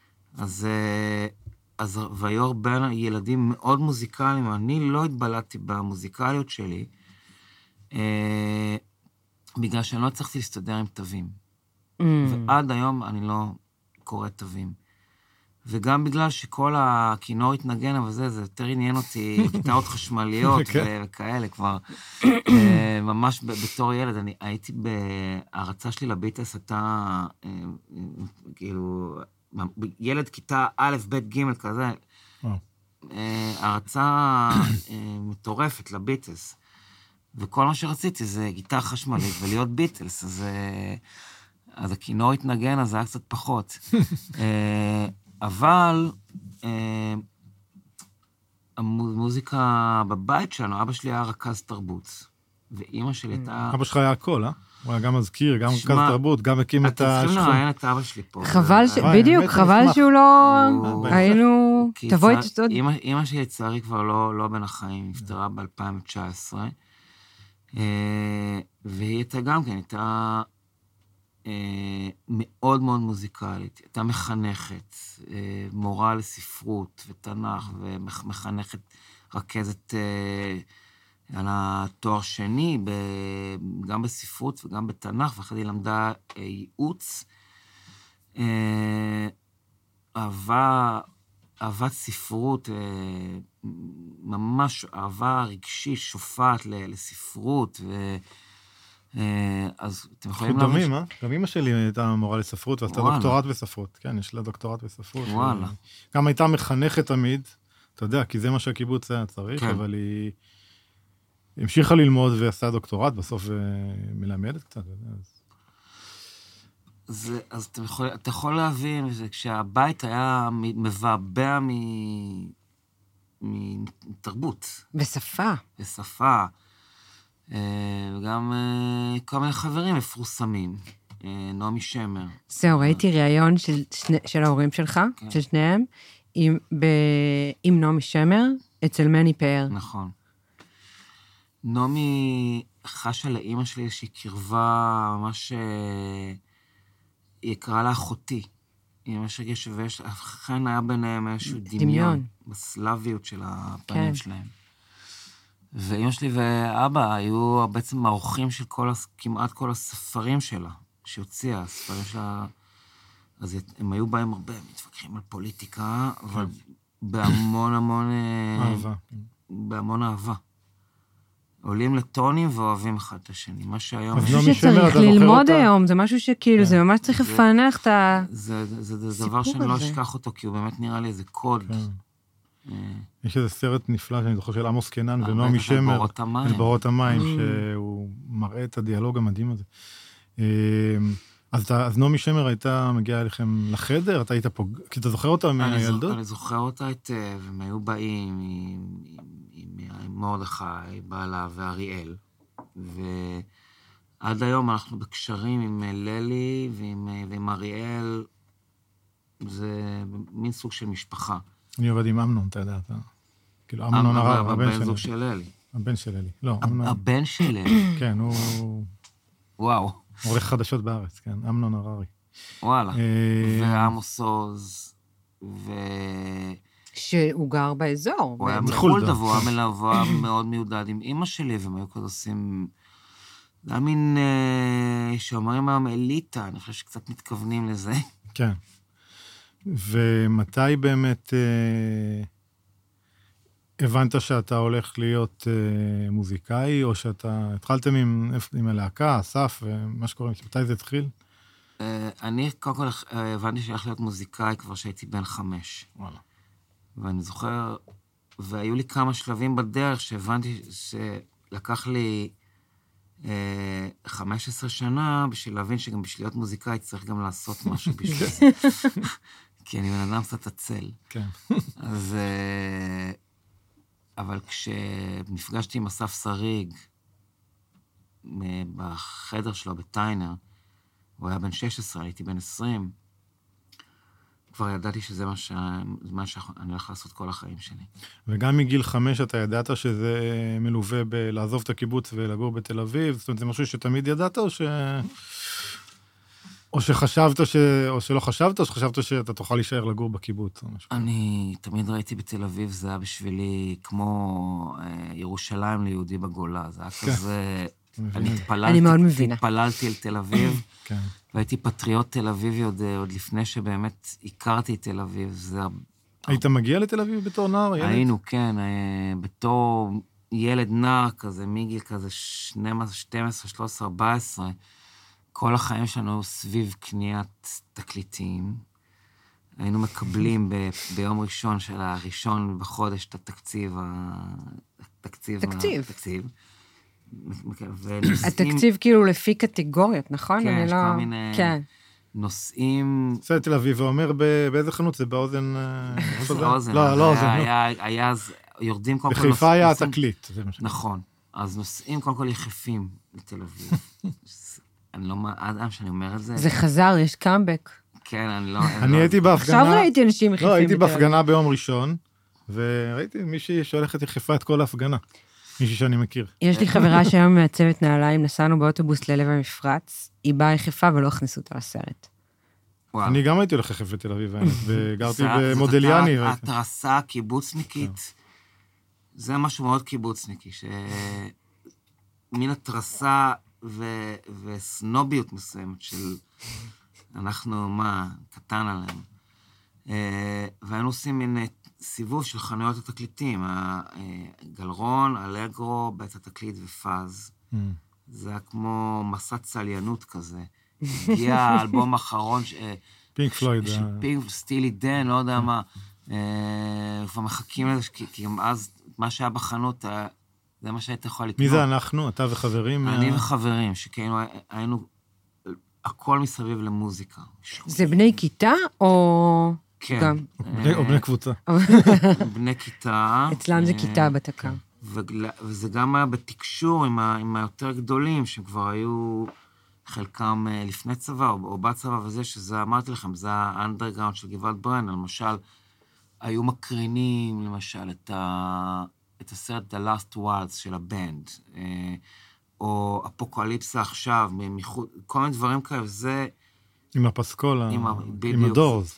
אז ויור בין ילדים מאוד מוזיקליים, אני לא התבלעתי במוזיקליות שלי, בגלל שאני לא הצלחתי להסתדר עם תווים. ועד היום אני לא קורא תווים. וגם בגלל שכל הכינור התנגן, אבל זה יותר עניין אותי, גיטרות חשמליות וכאלה כבר. ממש בתור ילד, אני הייתי בהרצה שלי לביטלס, הייתה כאילו, ילד כיתה א', ב', ג' כזה, הרצה מטורפת לביטלס. וכל מה שרציתי זה גיטרה חשמלית ולהיות ביטלס, אז הכינור התנגן, אז זה היה קצת פחות. אבל המוזיקה בבית שלנו, אבא שלי היה רכז תרבות, ואימא שלי הייתה... אבא שלך היה הכל, הוא היה גם מזכיר, גם רכז תרבות, גם הקים את השכונה. אתם צריכים לראיין את אבא שלי פה. חבל, בדיוק, חבל שהוא לא... היינו... תבואי תצטוד. אמא שלי לצערי כבר לא בין החיים, נפטרה ב-2019, והיא הייתה גם כן, הייתה... מאוד מאוד מוזיקלית, הייתה מחנכת, מורה לספרות ותנ"ך, ומחנכת רכזת על התואר שני, גם בספרות וגם בתנ"ך, ואחרי היא למדה ייעוץ, אהבת ספרות, ממש אהבה רגשית, שופעת לספרות, אז אתם יכולים להבין... דומים, אה? גם אמא שלי הייתה מורה לספרות, ועשתה דוקטורט בספרות. כן, יש לה דוקטורט בספרות. וואלה. גם הייתה מחנכת תמיד, אתה יודע, כי זה מה שהקיבוץ היה צריך, אבל היא המשיכה ללמוד ועשתה דוקטורט, בסוף מלמדת קצת. אז אתה יכול להבין, כשהבית היה מבעבע מתרבות. ושפה. וגם כל מיני חברים מפורסמים, נעמי שמר. זהו, ראיתי ראיון של ההורים שלך, של שניהם, עם נעמי שמר, אצל מני פאר. נכון. נעמי חשה לאמא שלי איזושהי קרבה ממש יקרה לאחותי. אמא שלי אכן היה ביניהם איזשהו דמיון. בסלאביות של הפנים שלהם. ואמא שלי ואבא היו בעצם מעורכים של כמעט כל הספרים שלה, שהוציאה, הספרים שלה, אז הם היו בהם הרבה, מתווכחים על פוליטיקה, אבל בהמון אהבה. בהמון אהבה. עולים לטונים ואוהבים אחד את השני, מה שהיום... זה משהו שצריך ללמוד היום, זה משהו שכאילו, זה ממש צריך לפענח את הסיפור הזה. זה דבר שאני לא אשכח אותו, כי הוא באמת נראה לי איזה קוד. יש איזה סרט נפלא שאני זוכר של עמוס קנן ונעמי שמר, על בורות המים, שהוא מראה את הדיאלוג המדהים הזה. אז נעמי שמר הייתה מגיעה אליכם לחדר? אתה היית פה, כי אתה זוכר אותה מהילדות? אני זוכר אותה היטב, הם היו באים עם מרדכי, בעלה ואריאל, ועד היום אנחנו בקשרים עם ללי ועם אריאל, זה מין סוג של משפחה. אני עובד עם אמנון, אתה יודע, כאילו, אמנון הרב, הבן זוג של אלי. הבן של אלי, לא. הבן של אלי? כן, הוא... וואו. עורך חדשות בארץ, כן, אמנון הררי. וואלה. ועמוס עוז, שהוא גר באזור. הוא היה מחולדה, והוא היה מלווה מאוד מיודד עם אמא שלי, והם היו כזה עושים... זה היה מין שאומרים היום אליטה, אני חושב שקצת מתכוונים לזה. כן. ומתי באמת הבנת שאתה הולך להיות מוזיקאי, או שאתה התחלתם עם הלהקה, אסף, ומה שקורה, מתי זה התחיל? אני קודם כל הבנתי שהולך להיות מוזיקאי כבר שהייתי בן 5. וואלה. ואני זוכר והיו לי כמה שלבים בדרך שהבנתי שלקח לי 15 שנה בשביל להבין שגם בשביל להיות מוזיקאי צריך גם לעשות משהו בשביל זה. כי אני בן אדם קצת עצל. כן. אז... אבל כשנפגשתי עם אסף שריג בחדר שלו בטיינר, הוא היה בן 16, הייתי בן 20, כבר ידעתי שזה מה שאני הולך לעשות כל החיים שלי. וגם מגיל 5 אתה ידעת שזה מלווה בלעזוב את הקיבוץ ולגור בתל אביב? זאת אומרת, זה משהו שתמיד ידעת, או שחשבת או שלא חשבת, או שחשבת שאתה תוכל להישאר לגור בקיבוץ? אני תמיד ראיתי בתל אביב, זה היה בשבילי כמו ירושלים ליהודי בגולה, זה היה כזה... אני מאוד מבינה. התפללתי אל תל אביב, והייתי פטריוט תל אביבי עוד לפני שבאמת הכרתי את תל אביב. היית מגיע לתל אביב בתור נער? היינו, כן, בתור ילד נער כזה, מגיל כזה 12, 13, 14, כל החיים שלנו סביב קניית תקליטים. היינו מקבלים ביום ראשון של הראשון בחודש את התקציב. תקציב. התקציב כאילו לפי קטגוריות, נכון? כן, יש כל מיני נושאים... זה תל אביב, ואומר באיזה חנות זה? באוזן... איזה אוזן? לא, אוזן. היה אז, יורדים קודם כל... בחיפה היה התקליט. נכון. אז נושאים קודם כל יחפים לתל אביב. אני לא... עד שאני אומר את זה... זה חזר, יש קאמבק. כן, אני לא... אני הייתי בהפגנה... עכשיו ראיתי אנשים יחפים. לא, הייתי בהפגנה ביום ראשון, וראיתי מישהי שהולכת יחפה את כל ההפגנה. מישהי שאני מכיר. יש לי חברה שהיום מעצבת נעליים, נסענו באוטובוס ללב המפרץ, היא באה יחפה ולא הכניסו אותה לסרט. אני גם הייתי הולך יחף בתל אביב, וגרתי במודליאני. התרסה קיבוצניקית, זה משהו מאוד קיבוצניקי, שמין התרסה וסנוביות מסוימת של אנחנו, מה, קטן עליהם. והיינו עושים מין סיבוב של חנויות התקליטים, גלרון, אלגרו, בית התקליט ופאז. זה היה כמו מסע צליינות כזה. הגיע האלבום האחרון, פינק פלויד. פינק, סטילי דן, לא יודע מה. כבר מחכים לזה, כי גם אז מה שהיה בחנות, זה מה שהיית יכול לקנות. מי זה אנחנו? אתה וחברים? אני וחברים, שכאילו היינו, הכל מסביב למוזיקה. זה בני כיתה או... כן. או בני קבוצה. בני כיתה. אצלם זה כיתה בתקה. וזה גם היה בתקשור עם היותר גדולים, שהם כבר היו חלקם לפני צבא או בצבא וזה, שזה, אמרתי לכם, זה האנדרגראונד של גבעת ברנר, למשל, היו מקרינים, למשל, את הסרט The Last Waltz של הבנד, או אפוקליפסה עכשיו, כל מיני דברים כאלה, זה... עם הפסקולה, עם הדורס.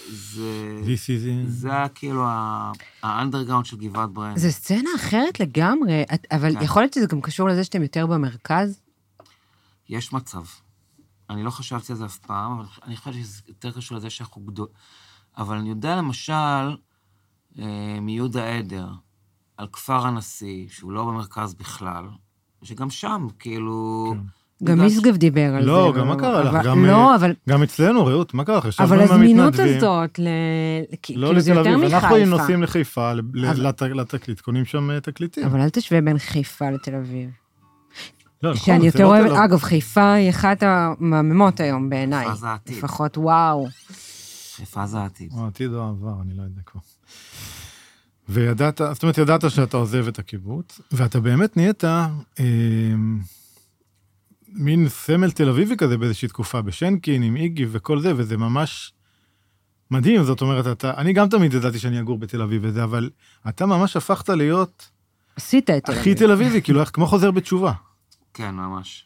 זה היה כאילו האנדרגראונד של גבעת ברנר. זה סצנה אחרת לגמרי, אבל יכול להיות שזה גם קשור לזה שאתם יותר במרכז? יש מצב. אני לא חשבתי על זה אף פעם, אבל אני חושב שזה יותר קשור לזה שאנחנו גדול. אבל אני יודע למשל, מיהודה עדר, על כפר הנשיא, שהוא לא במרכז בכלל, שגם שם, כאילו... גם משגב דיבר על זה. לא, גם מה קרה לך? גם אצלנו, רעות, מה קרה לך? אבל הזמינות הזאת, לא לתל אביב, אנחנו היינו נוסעים לחיפה, לתקליט, קונים שם תקליטים. אבל אל תשווה בין חיפה לתל אביב. שאני יותר אוהבת, אגב, חיפה היא אחת המהממות היום בעיניי. חיפה זה העתיד. לפחות, וואו. חיפה זה העתיד. העתיד או העבר, אני לא יודע כבר. וידעת, זאת אומרת, ידעת שאתה עוזב את הקיבוץ, ואתה באמת נהיית מין סמל תל אביבי כזה באיזושהי תקופה, בשנקין, עם איגי וכל זה, וזה ממש מדהים. זאת אומרת, אני גם תמיד ידעתי שאני אגור בתל אביב וזה, אבל אתה ממש הפכת להיות... עשית את תל אביב. הכי תל אביבי, כאילו, כמו חוזר בתשובה. כן, ממש.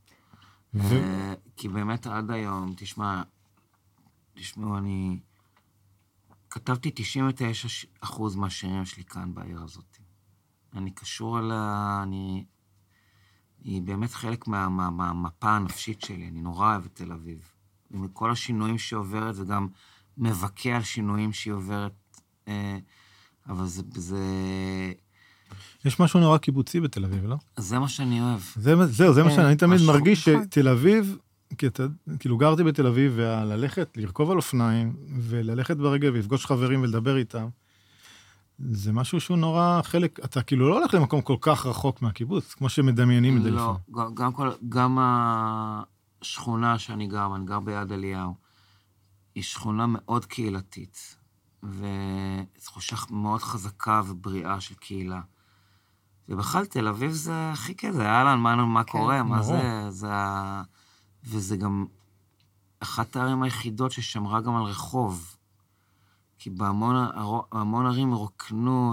כי באמת עד היום, תשמעו, אני כתבתי 99% מהשירים שלי כאן בעיר הזאת. אני קשור אליה, היא באמת חלק מהמפה הנפשית שלי, אני נורא אוהב את תל אביב. ומכל השינויים שהיא עוברת, וגם מבקע על שינויים שהיא עוברת, אבל זה... יש משהו נורא קיבוצי בתל אביב, לא? זה מה שאני אוהב. זהו, זה מה שאני תמיד מרגיש שתל אביב, כאילו גרתי בתל אביב, וללכת, לרכוב על אופניים, וללכת ברגל, ולפגוש חברים ולדבר איתם. זה משהו שהוא נורא חלק, אתה כאילו לא הולך למקום כל כך רחוק מהקיבוץ, כמו שמדמיינים את זה לפעמים. לא, גם השכונה שאני גר ביד אליהו, היא שכונה מאוד קהילתית, ותחושה מאוד חזקה ובריאה של קהילה. ובכלל, תל אביב זה הכי כזה, יאללה, מה קורה, מה זה, וזה גם אחת הערים היחידות ששמרה גם על רחוב, כי בהמון ערים רוקנו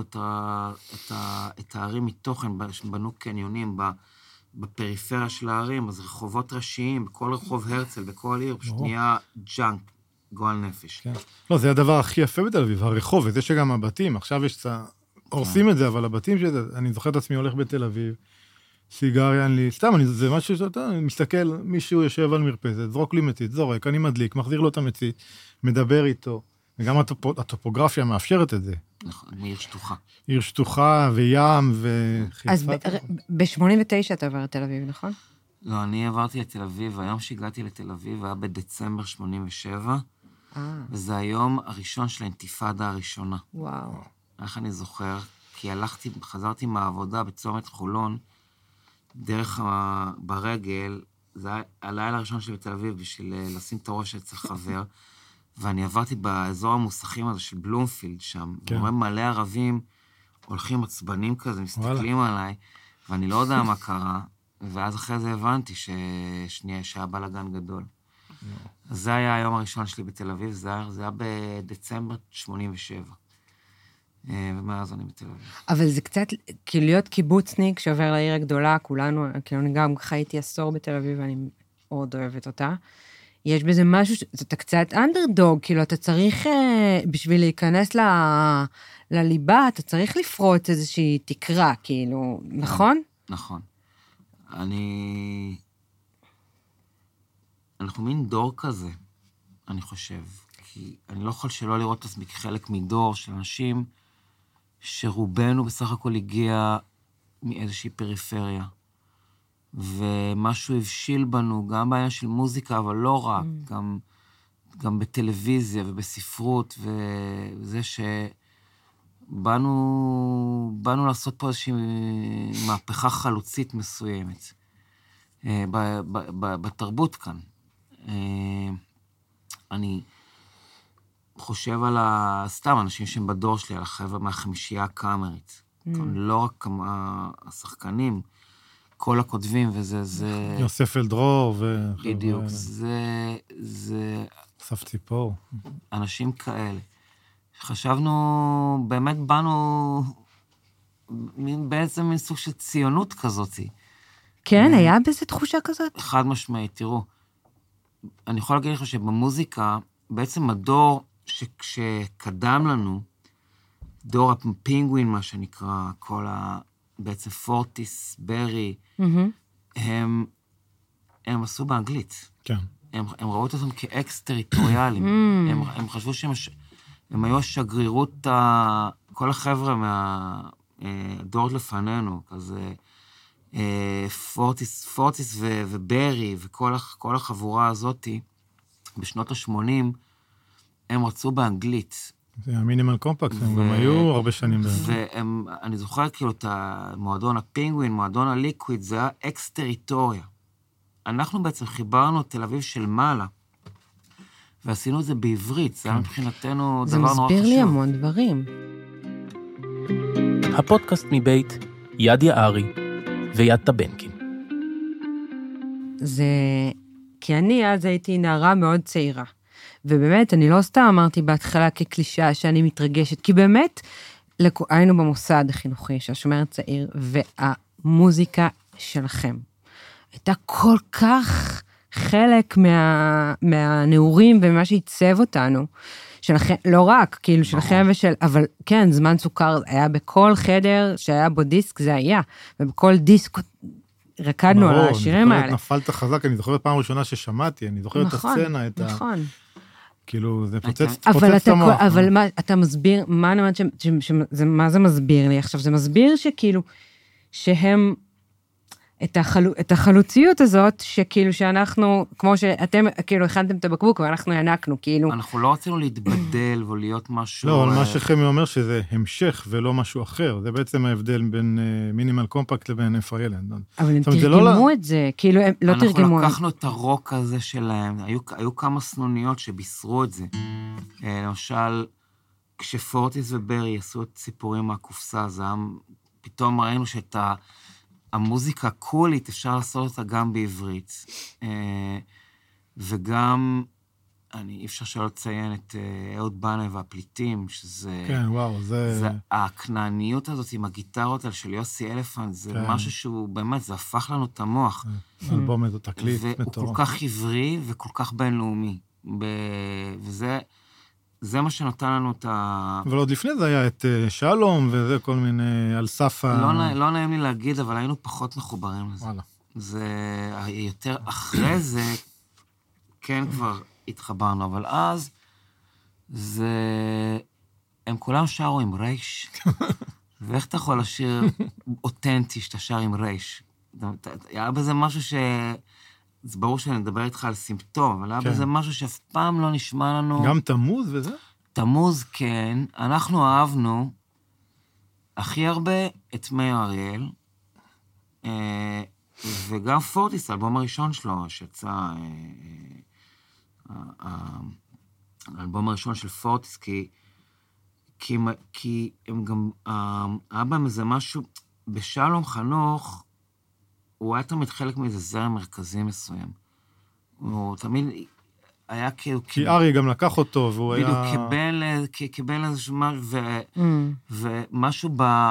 את הערים מתוכן, בנו קניונים בפריפריה של הערים, אז רחובות ראשיים, בכל רחוב הרצל, בכל עיר, פשוט נהיה ג'אנק, גועל נפש. כן. לא, זה הדבר הכי יפה בתל אביב, הרחוב, וזה שגם הבתים, עכשיו יש הורסים את זה, אבל הבתים אני זוכר את עצמי הולך בתל אביב, סיגריה, אין לי, סתם, זה משהו שאתה מסתכל, מישהו יושב על מרפסת, זרוק לי מצית, זורק, אני מדליק, מחזיר לו את המצית, מדבר איתו, וגם הטופוגרפיה מאפשרת את זה. נכון, עיר שטוחה. עיר שטוחה וים אז ב-89 אתה עבר לתל אביב, נכון? לא, אני עברתי לתל אביב, היום שהגעתי לתל אביב היה בדצמבר 87, וזה היום הראשון של האינתיפאדה הראשונה. וואו. איך אני זוכר? כי חזרתי מהעבודה בצומת חולון, דרך ברגל, זה היה הלילה הראשון שלי בתל אביב, בשביל לשים את הראש אצל חבר, ואני עברתי באזור המוסכים הזה של בלומפילד שם, ורואים מלא ערבים, הולכים עצבנים כזה, מסתכלים עליי, ואני לא יודע מה קרה, ואז אחרי זה הבנתי שהיה בלגן גדול. אז זה היה היום הראשון שלי בתל אביב, זה היה בדצמבר 87. ומאז אני בתל אביב. אבל זה קצת, כאילו להיות קיבוצניק שעובר לעיר הגדולה, כולנו, כאילו אני גם חייתי עשור בתל אביב, ואני מאוד אוהבת אותה. יש בזה משהו, אתה קצת אנדרדוג, כאילו אתה צריך, בשביל להיכנס לליבה, אתה צריך לפרוץ איזושהי תקרה, כאילו, נכון? נכון. אנחנו מין דור כזה, אני חושב. כי אני לא יכול שלא לראות את עצמי כחלק מדור של אנשים שרובנו בסך הכל הגיע מאיזושהי פריפריה. ומשהו הבשיל בנו, גם בעיה של מוזיקה, אבל לא רק, גם בטלוויזיה ובספרות, וזה שבאנו לעשות פה איזושהי מהפכה חלוצית מסוימת, בתרבות כאן. אני חושב על סתם אנשים שהם בדור שלי, על החבר'ה מהחמישייה הקאמרית. לא רק השחקנים, כל הכותבים, וזה... יוסף אלדרור בדיוק, זה... אסף ציפור. אנשים כאלה. חשבנו, באמת באנו בעצם מין סוג של ציונות כזאת. כן, היה בזה תחושה כזאת? חד משמעית, תראו. אני יכול להגיד לך שבמוזיקה, בעצם הדור שקדם לנו, דור הפינגווין, מה שנקרא, כל בעצם פורטיס, ברי, הם עשו באנגלית. כן. הם ראו את עצמם כאקס-טריטוריאליים. הם חשבו שהם היו השגרירות, כל החבר'ה מהדורות לפנינו, כזה פורטיס וברי, וכל החבורה הזאת, בשנות ה-80, הם רצו באנגלית. זה המינימל קומפקט, הם גם היו הרבה שנים. ואני זוכר כאילו את המועדון הפינגווין, מועדון הליקוויד, זה היה אקס-טריטוריה. אנחנו בעצם חיברנו את תל אביב של מעלה, ועשינו את זה בעברית, זה היה מבחינתנו דבר נורא חשוב. זה מסביר לי המון דברים. הפודקאסט מבית יד יערי ויד טבנקין. זה... כי אני אז הייתי נערה מאוד צעירה. ובאמת, אני לא סתם אמרתי בהתחלה כקלישה שאני מתרגשת, כי באמת, היינו במוסד החינוכי שהשומר הצעיר, והמוזיקה שלכם הייתה כל כך חלק מהנעורים ומה שעיצב אותנו, שלכם, לא רק, כאילו שלכם ושל, אבל כן, זמן סוכר היה בכל חדר שהיה בו דיסק, זה היה, ובכל דיסק רקדנו על השירים האלה. נפלת חזק, אני זוכרת פעם ראשונה ששמעתי, אני זוכרת את הסצנה, את ה... נכון. כאילו, זה פוצץ את המוח. אבל אתה מסביר, מה זה מסביר לי עכשיו? זה מסביר שכאילו, שהם את החלוציות הזאת, שכאילו שאנחנו, כמו שאתם כאילו הכנתם את הבקבוק, ואנחנו ינקנו, כאילו. אנחנו לא רצינו להתבדל ולהיות משהו... לא, אבל מה שחמי אומר שזה המשך ולא משהו אחר, זה בעצם ההבדל בין מינימל קומפקט לבין FIL. אבל הם תרגמו את זה, כאילו הם לא תרגמו. אנחנו לקחנו את הרוק הזה שלהם, היו כמה סנוניות שבישרו את זה. למשל, כשפורטיס וברי עשו את סיפורים מהקופסה, זה פתאום ראינו שאת המוזיקה הקולית אפשר לעשות אותה גם בעברית. וגם, אי אפשר שלא לציין את אהוד בנאי והפליטים, שזה... כן, וואו, זה... הכנעניות הזאת עם הגיטרות של יוסי אלפנט, זה משהו שהוא באמת, זה הפך לנו את המוח. אלבום איזה תקליט מטורף. והוא כל כך עברי וכל כך בינלאומי. וזה מה שנותן לנו את ה... אבל עוד לפני זה היה את שלום, וזה כל מיני על סף ה... לא נעים לי להגיד, אבל היינו פחות מחוברים לזה. וואלה. זה יותר אחרי זה, כן כבר התחברנו, אבל אז זה... הם כולם שרו עם רייש, ואיך אתה יכול לשיר אותנטי שאתה שר עם רייש? היה בזה משהו ש... זה ברור שאני מדבר איתך על סימפטום, אבל היה בזה משהו שאף פעם לא נשמע לנו... גם תמוז וזה? תמוז, כן. אנחנו אהבנו הכי הרבה את מאיר אריאל, וגם פורטיס, האלבום הראשון שלו, שיצא... האלבום הראשון של פורטיס, כי הם גם... היה בהם איזה משהו... בשלום חנוך, הוא היה תמיד חלק מאיזה זרם מרכזי מסוים. הוא תמיד היה כאילו... כי ארי גם לקח אותו, והוא היה... בדיוק, קיבל איזשהו משהו, ומשהו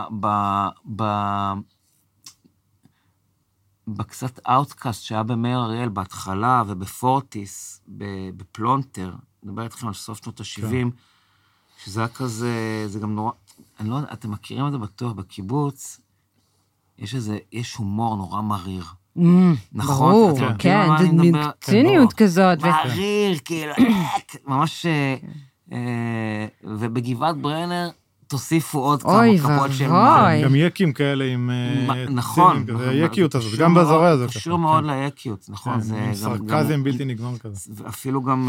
בקצת אאוטקאסט שהיה במאיר אריאל בהתחלה, ובפורטיס, בפלונטר, נדבר איתכם על סוף שנות ה-70, שזה היה כזה, זה גם נורא... אני לא יודע, אתם מכירים את זה בטוח, בקיבוץ, יש הומור נורא מריר. נכון? ברור, כן, זה מין ציניות כזאת. מריר, כאילו, ממש... ובגבעת ברנר תוסיפו עוד כמה כפות של... גם יקים כאלה עם... נכון. היקיות הזאת, גם בזרה הזאת. קשור מאוד ליקיות, נכון. עם סרקזם בלתי נגמר כזה. ואפילו גם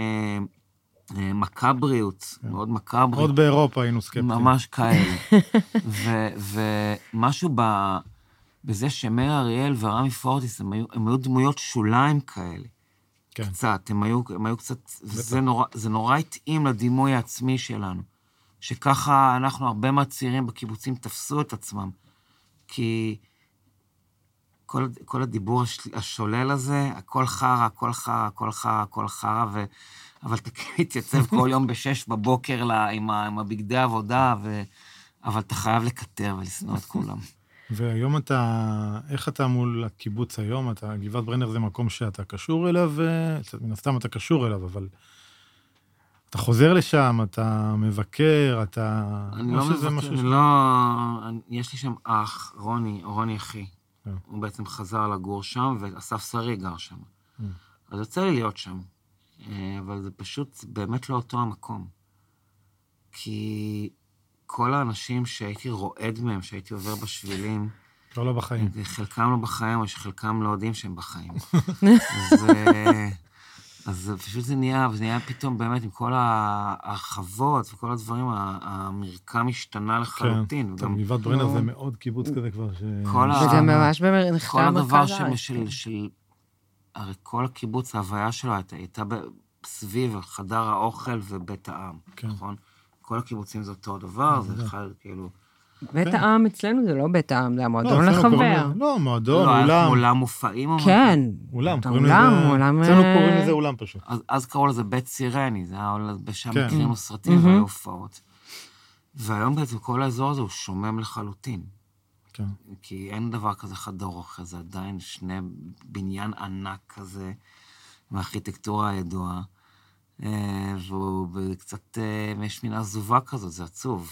מקבריות, מאוד מקבריות. עוד באירופה היינו סקפטיים. ממש כאלה. ומשהו בזה שמאיר אריאל ורמי פורטיס, הם היו דמויות שוליים כאלה. קצת, הם היו קצת, זה נורא התאים לדימוי העצמי שלנו. שככה אנחנו הרבה מהצעירים בקיבוצים תפסו את עצמם. כי כל הדיבור השולל הזה, הכל חרה, הכל חרה, הכל חרה, הכל חרה, אבל אתה מתייצב כל יום ב-6 בבוקר עם הבגדי העבודה, אבל אתה חייב לקטר ולשנוא את כולם. והיום איך אתה מול הקיבוץ היום? גבעת ברנר זה מקום שאתה קשור אליו, מן הסתם אתה קשור אליו, אבל אתה חוזר לשם, אתה מבקר, אתה... אני לא מבקר, יש לי שם אח, רוני אחי. הוא בעצם חזר לגור שם, ואסף שרי גר שם. אז יוצא לי להיות שם. אבל זה פשוט באמת לא אותו המקום. כי כל האנשים שהייתי רועד מהם, שהייתי עובר בשבילים, לא בחיים. חלקם לא בחיים, או שחלקם לא יודעים שהם בחיים. אז פשוט זה נהיה פתאום באמת עם כל החוות וכל הדברים, המרקם השתנה לחלוטין. כן, גבעת ברנר זה מאוד קיבוץ כזה כבר. וזה ממש במרכז. כל הדבר של... הרי כל הקיבוץ, ההוויה שלו הייתה סביב חדר האוכל ובית העם, נכון? כל הקיבוצים זה אותו דבר, זה אחד כאילו... בית העם אצלנו זה לא בית העם, זה המועדון לחבר. לא, מועדון, אולם. אולם מופעים. כן. אולם, אצלנו קוראים לזה אולם פשוט. אז קראו לזה בית סירני, זה היה בשם מקרים סרטים והיו הופעות. והיום בעצם כל האזור הזה הוא שומם לחלוטין. כן. כי אין דבר כזה חדר אוכל, זה עדיין שני בניין ענק כזה, מהארכיטקטורה הידועה, והוא קצת, יש מין עזובה כזאת, זה עצוב.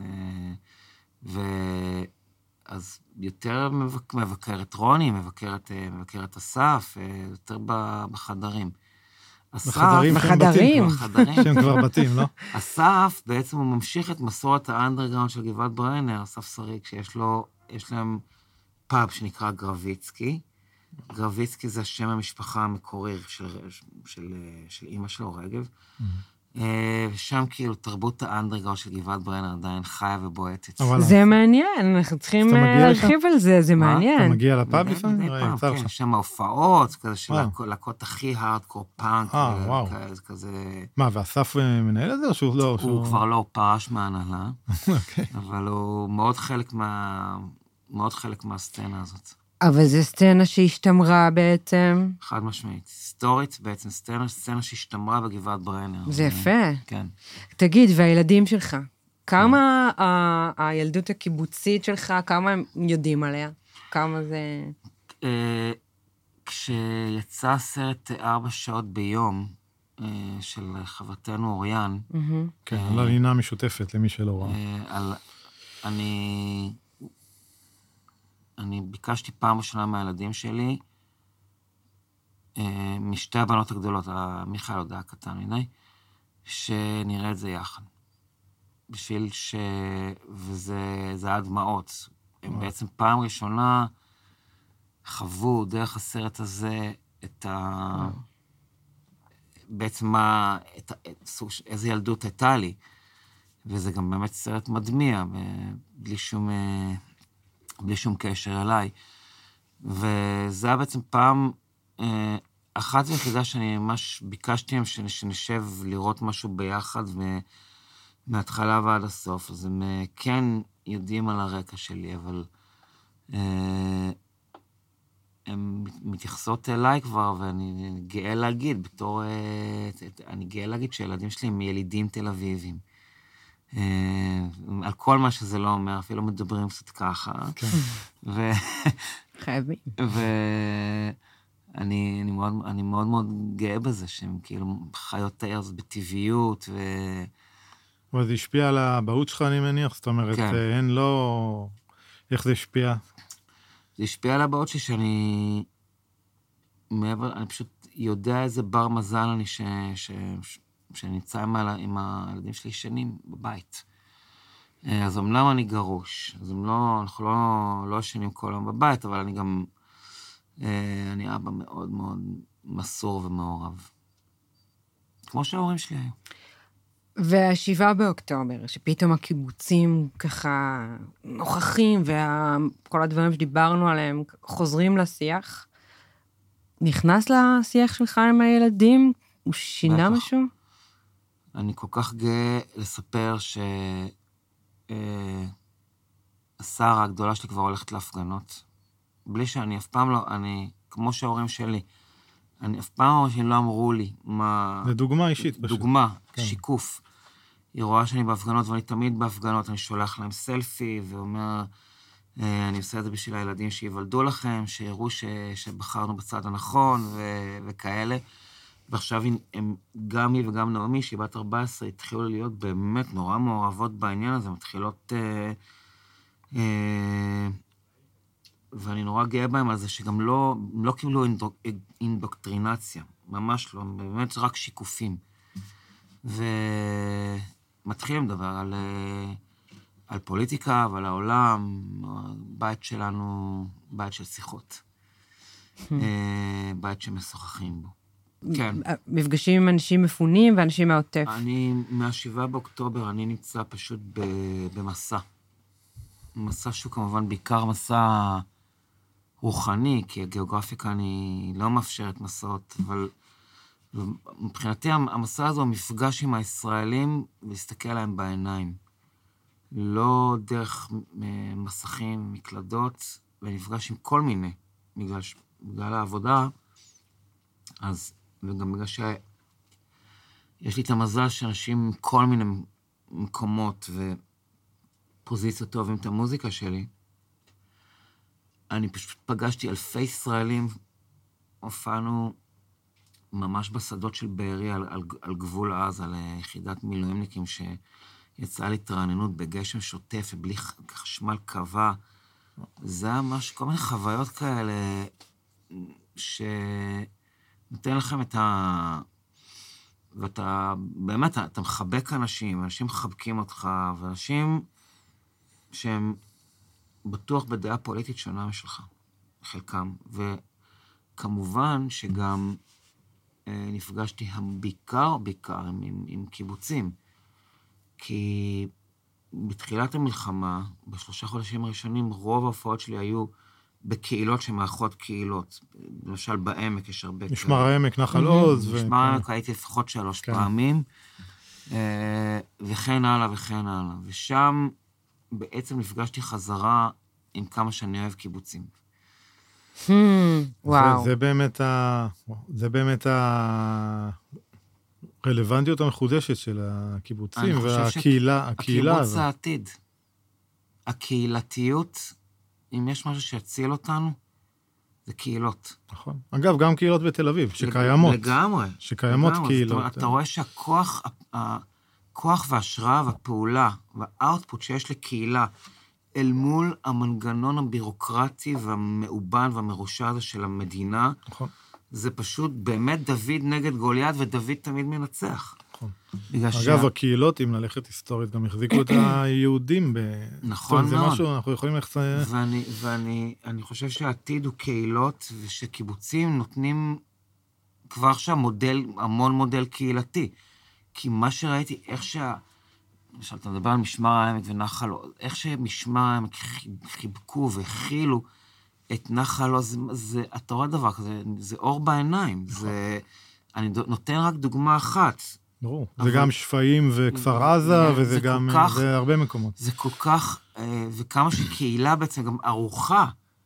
ואז יותר מבקר את רוני, מבקר את אסף, יותר בחדרים. בחדרים. שהם כבר בתים, לא? אסף בעצם הוא ממשיך את מסורת האנדרגראונד של גבעת ברנר, אסף שריג, שיש להם פאב שנקרא גרביצקי. גרביצקי זה השם המשפחה המקורי של אמא שלו, רגב. ושם כאילו תרבות האנדרגראונד של גבעת ברנר עדיין חיה ובועטת. זה מעניין, אנחנו צריכים להרחיב על זה, זה מעניין. אתה מגיע לפאב לפעמים? כן, שם ההופעות, כזה של להקות הכי הארדקור פאנק, כזה... מה, ואסף מנהל את זה או שהוא לא? הוא כבר לא פרש מהנהלה, אבל הוא מאוד חלק מהסצנה הזאת. אבל זו סצנה שהשתמרה בעצם. חד משמעית. היסטורית בעצם, סצנה שהשתמרה בגבעת ברנר. זה יפה. כן. תגיד, והילדים שלך, כמה הילדות הקיבוצית שלך, כמה הם יודעים עליה? כמה זה... כשיצא סרט 4 שעות ביום של חברתנו אוריאן, כן, על הלינה משותפת למי שלא ראה. אני ביקשתי פעם ראשונה מהילדים שלי, משתי הבנות הגדולות, מיכאל עוד היה קטן מדי, שנראה את זה יחד. בשביל וזה היה דמעות. הם בעצם פעם ראשונה חוו דרך הסרט הזה בעצם איזה ילדות הייתה לי. וזה גם באמת סרט מדמיע, בלי שום קשר אליי. וזה היה בעצם פעם אחת ויחידה שאני ממש ביקשתי מהם שנשב לראות משהו ביחד מההתחלה ועד הסוף. אז הם כן יודעים על הרקע שלי, אבל הם מתייחסות אליי כבר, ואני גאה להגיד, אני גאה להגיד שהילדים שלי הם ילידים תל אביבים. על כל מה שזה לא אומר, אפילו מדברים קצת ככה. חייבים. ואני מאוד מאוד גאה בזה, שהם כאילו חיות העיר בטבעיות. אבל זה השפיע על הבאות שלך, אני מניח? זאת אומרת, אין לא... איך זה השפיע? זה השפיע על הבאות שלי, שאני פשוט יודע איזה בר מזל אני שאני נמצא עם הילדים שלי שנים בבית. אז אמנם אני גרוש, אז אנחנו לא ישנים כל יום בבית, אבל אני גם, אני אבא מאוד מאוד מסור ומעורב. כמו שההורים שלי היו. וה7 באוקטובר, שפתאום הקיבוצים ככה נוכחים, וכל הדברים שדיברנו עליהם חוזרים לשיח, נכנס לשיח שלך עם הילדים? הוא שינה משהו? אני כל כך גאה לספר השרה הגדולה שלי כבר הולכת להפגנות. בלי שאני אף פעם לא, כמו שההורים שלי, אף פעם לא אמרו לי מה... זה דוגמה אישית פשוט. דוגמה, שיקוף. היא רואה שאני בהפגנות, ואני תמיד בהפגנות, אני שולח להם סלפי, ואומר, אני עושה את זה בשביל הילדים שיוולדו לכם, שיראו שבחרנו בצד הנכון, וכאלה. ועכשיו הם, גם היא וגם נעמי, שהיא בת 14, התחילו להיות באמת נורא מעורבות בעניין הזה, מתחילות... ואני נורא גאה בהם על זה, שגם לא קיבלו אינדוקטרינציה, ממש לא, באמת רק שיקופים. ומתחילים לדבר על פוליטיקה ועל העולם, בית שלנו, בית של שיחות. בית שמשוחחים בו. כן. מפגשים עם אנשים מפונים ואנשים מהעוטף. מה7 באוקטובר, אני נמצא פשוט במסע. מסע שהוא כמובן בעיקר מסע רוחני, כי הגיאוגרפיה כאן היא לא מאפשרת מסעות, אבל מבחינתי המסע הזה הוא מפגש עם הישראלים להסתכל עליהם בעיניים. לא דרך מסכים, מקלדות, ונפגש עם כל מיני, בגלל העבודה, אז, וגם בגלל שיש לי את המזל שאנשים עם כל מיני מקומות ופוזיציות אוהבים את המוזיקה שלי, אני פשוט פגשתי אלפי ישראלים, הופענו ממש בשדות של בארי על גבול עזה, על יחידת מילואימניקים שיצאה להתרעננות בגשם שוטף ובלי חשמל קבע. זה היה ממש כל מיני חוויות כאלה שנותן לכם את ואתה באמת, אתה מחבק אנשים, אנשים מחבקים אותך, ואנשים שהם בטוח בדעה פוליטית שונה משלך, חלקם, וכמובן שגם נפגשתי בעיקר עם קיבוצים, כי בתחילת המלחמה, בשלושה חודשים הראשונים, רוב ההופעות שלי היו בקהילות שמאחות קהילות. למשל, בעמק יש הרבה... משמר העמק, נחל עוז. משמר העמק הייתי לפחות 3 פעמים, וכן הלאה וכן הלאה. ושם בעצם נפגשתי חזרה עם כמה שאני אוהב קיבוצים. וואו. זה באמת הרלוונטיות המחודשת של הקיבוצים והקהילה. הקיבוץ העתיד. הקהילתיות, אם יש משהו שיציל אותנו, זה קהילות. נכון. אגב, גם קהילות בתל אביב, שקיימות. לגמרי. שקיימות קהילות. אתה רואה שהכוח וההשראה והפעולה והאוטפוט שיש לקהילה, אל מול המנגנון הבירוקרטי והמאובן והמרושע הזה של המדינה, נכון. זה פשוט באמת דוד נגד גוליית, ודוד תמיד מנצח. נכון. אגב, הקהילות, אם ללכת היסטורית, גם החזיקו את היהודים. נכון זה מאוד. משהו, אנחנו יכולים ללכת... ואני חושב שהעתיד הוא קהילות, ושקיבוצים נותנים כבר עכשיו המון מודל קהילתי. כי מה שראיתי, למשל, אתה מדבר על משמר העמק ונחל עוז, איך שמשמר העמק חיבקו והכילו את נחל עוז, אתה רואה דבר כזה, זה אור בעיניים. אני נותן רק דוגמה אחת. ברור, זה גם שפיים וכפר עזה, וזה גם, זה הרבה מקומות. זה כל כך, וכמה שקהילה בעצם גם ערוכה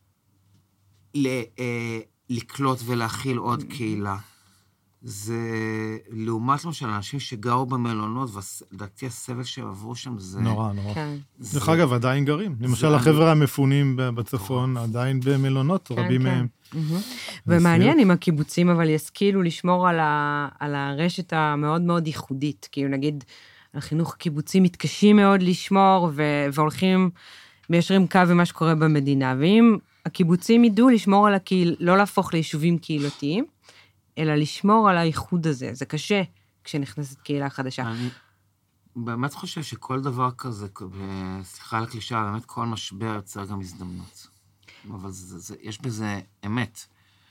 לקלוט ולהכיל עוד קהילה. זה לעומת למשל, אנשים שגרו במלונות, ולדעתי הסבל שהם עברו שם זה... נורא. דרך אגב, עדיין גרים. למשל, החבר'ה המפונים בצפון, עדיין במלונות, רבים מהם. ומעניין אם הקיבוצים אבל ישכילו לשמור על הרשת המאוד מאוד ייחודית. כאילו נגיד, החינוך הקיבוצי מתקשים מאוד לשמור, והולכים, מיישרים קו עם מה שקורה במדינה. ואם הקיבוצים ידעו לשמור על לא להפוך ליישובים קהילתיים, אלא לשמור על הייחוד הזה. זה קשה כשנכנסת קהילה חדשה. אני באמת חושב שכל דבר כזה, סליחה על הקלישה, באמת כל משבר יוצר גם הזדמנות. אבל יש בזה אמת.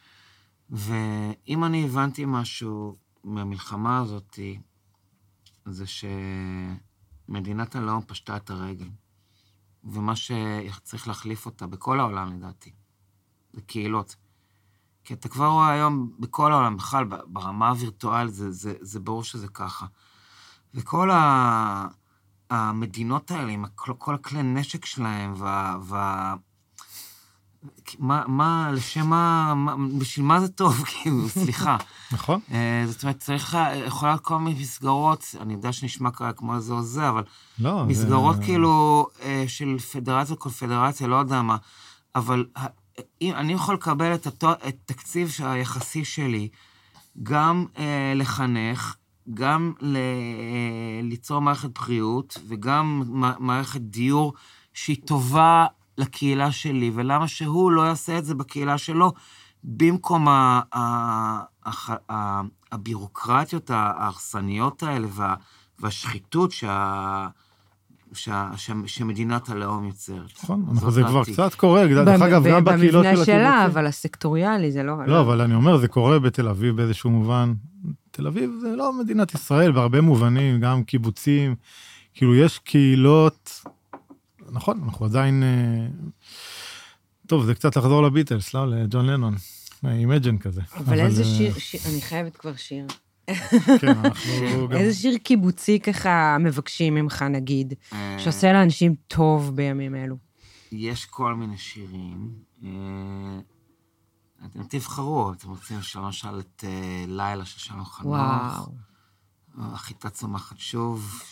ואם אני הבנתי משהו מהמלחמה הזאת, זה שמדינת הלאום פשטה את הרגל. ומה שצריך להחליף אותה בכל העולם, לדעתי, זה קהילות. כי אתה כבר רואה היום בכל העולם, בכלל, ברמה הווירטואלית, זה ברור שזה ככה. וכל המדינות האלה, עם כל הכלי נשק שלהם, בשביל מה זה טוב, כאילו, סליחה. נכון. זאת אומרת, יכולה כל מיני מסגרות, אני יודע שנשמע כמו איזה או זה, אבל מסגרות כאילו של פדרציה, קונפדרציה, לא יודע מה, אבל אני יכול לקבל את תקציב היחסי שלי, גם לחנך, גם ליצור מערכת בריאות, וגם מערכת דיור שהיא טובה לקהילה שלי, ולמה שהוא לא יעשה את זה בקהילה שלו, במקום הבירוקרטיות ההרסניות האלה, והשחיתות שמדינת הלאום יוצרת. נכון, זה כבר קצת קורה, דרך אגב, גם בקהילות של במבנה שלה, אבל הסקטוריאלי זה לא... לא, אבל אני אומר, זה קורה בתל אביב באיזשהו מובן. תל אביב זה לא מדינת ישראל, בהרבה מובנים, גם קיבוצים, כאילו יש קהילות, נכון, אנחנו עדיין... טוב, זה קצת לחזור לביטלס, לא? לג'ון לנון, אימג'ן כזה. אבל איזה שיר, אני חייבת כבר שיר. כן, אנחנו גם... איזה שיר קיבוצי ככה מבקשים ממך, נגיד, שעושה לאנשים טוב בימים אלו? יש כל מיני שירים. אתם תבחרו, אתם רוצים למשל את לילה של שלום חנוך. וואו. החיטה צומחת שוב.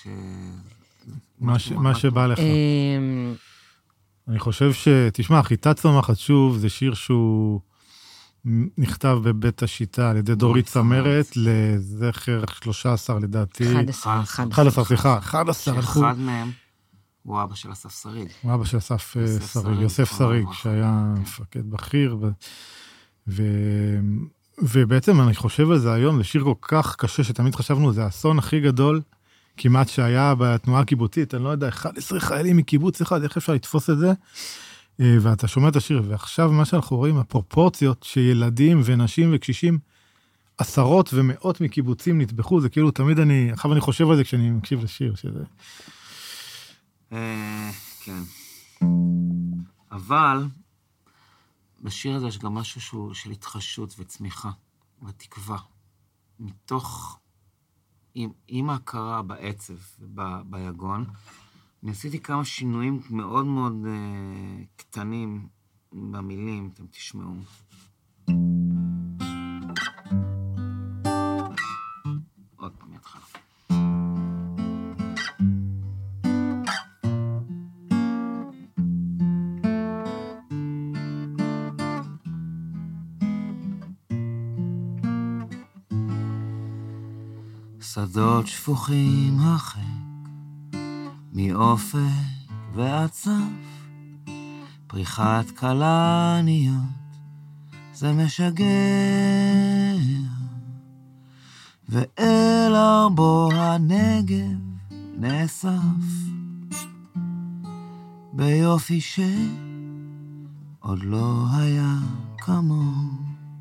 מה שבא לך. אני חושב תשמע, החיטה צומחת שוב זה שיר שהוא נכתב בבית השיטה על ידי דורית צמרת לזכר 13 לדעתי. 11, סליחה. 11. אחד מהם הוא אבא של אסף שריג. הוא אבא של אסף שריג, יוסף שריג, שהיה מפקד בכיר. ובעצם אני חושב על זה היום, זה שיר כל כך קשה שתמיד חשבנו, זה האסון הכי גדול כמעט שהיה בתנועה הקיבוצית, אני לא יודע, 11 חיילים מקיבוץ אחד, איך אפשר לתפוס את זה? ואתה שומע את השיר, ועכשיו מה שאנחנו רואים, הפרופורציות שילדים ונשים וקשישים, עשרות ומאות מקיבוצים נטבחו, זה כאילו תמיד עכשיו אני חושב על זה כשאני מקשיב לשיר, שזה... כן. אבל בשיר הזה יש גם משהו של התחשות וצמיחה ותקווה. מתוך, עם ההכרה בעצב וביגון, אני עשיתי כמה שינויים מאוד מאוד קטנים במילים, אתם תשמעו. עוד פעם יתחל. שדות שפוכים החק מאופק ועד סף, פריחת כלניות זה משגע, ואל ארבו הנגב נאסף ביופי שעוד לא היה כמוהו.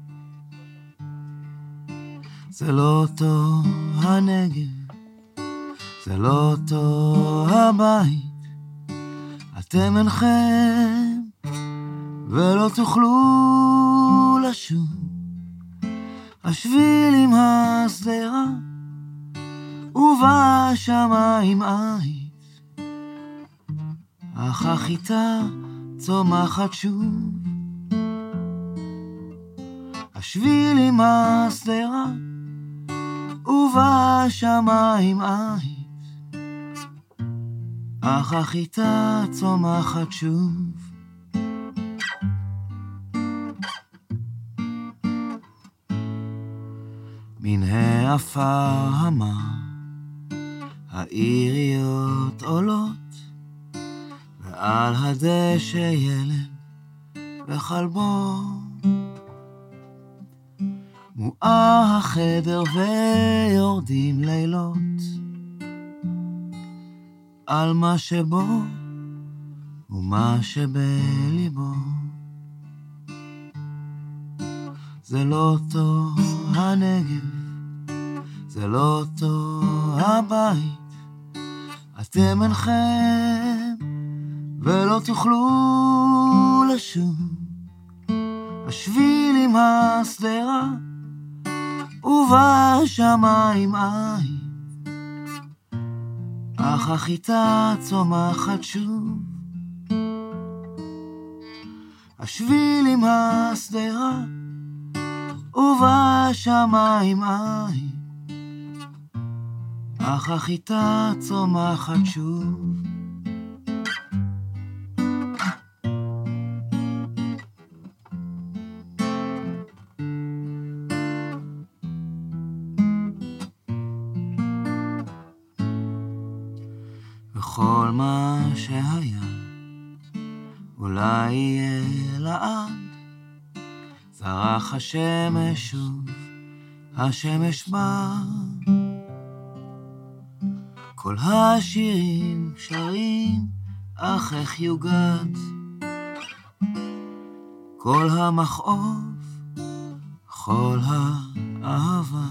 זה לא אותו הנגב, זה לא אותו הבית, אתם אינכם ולא תוכלו לשוב. השבילים הסדרה ובשמיים עית, אך החיטה צומחת שוב. השבילים הסדרה ובשמיים עית, אך החיטה צומחת שוב. מן העפר המר העיריות עולות, ועל הדשא ילד וכלבו, מואר החדר ויורדים לילות על מה שבו ומה שבליבו. זה לא אותו הנגב, זה לא אותו הבית, אתם אינכם ולא תוכלו לשוב. השבילים הסדרה ובשמיים עית, אך החיטה צומחת שוב. השבילים הסדרה ובשמיים עית, אך החיטה צומחת שוב. וכל מה שהיה אולי יהיה לעד, זרח השמש שוב, השמש בא, כל השירים שרים, אך איך יוגד, כל המכאוב, כל האהבה,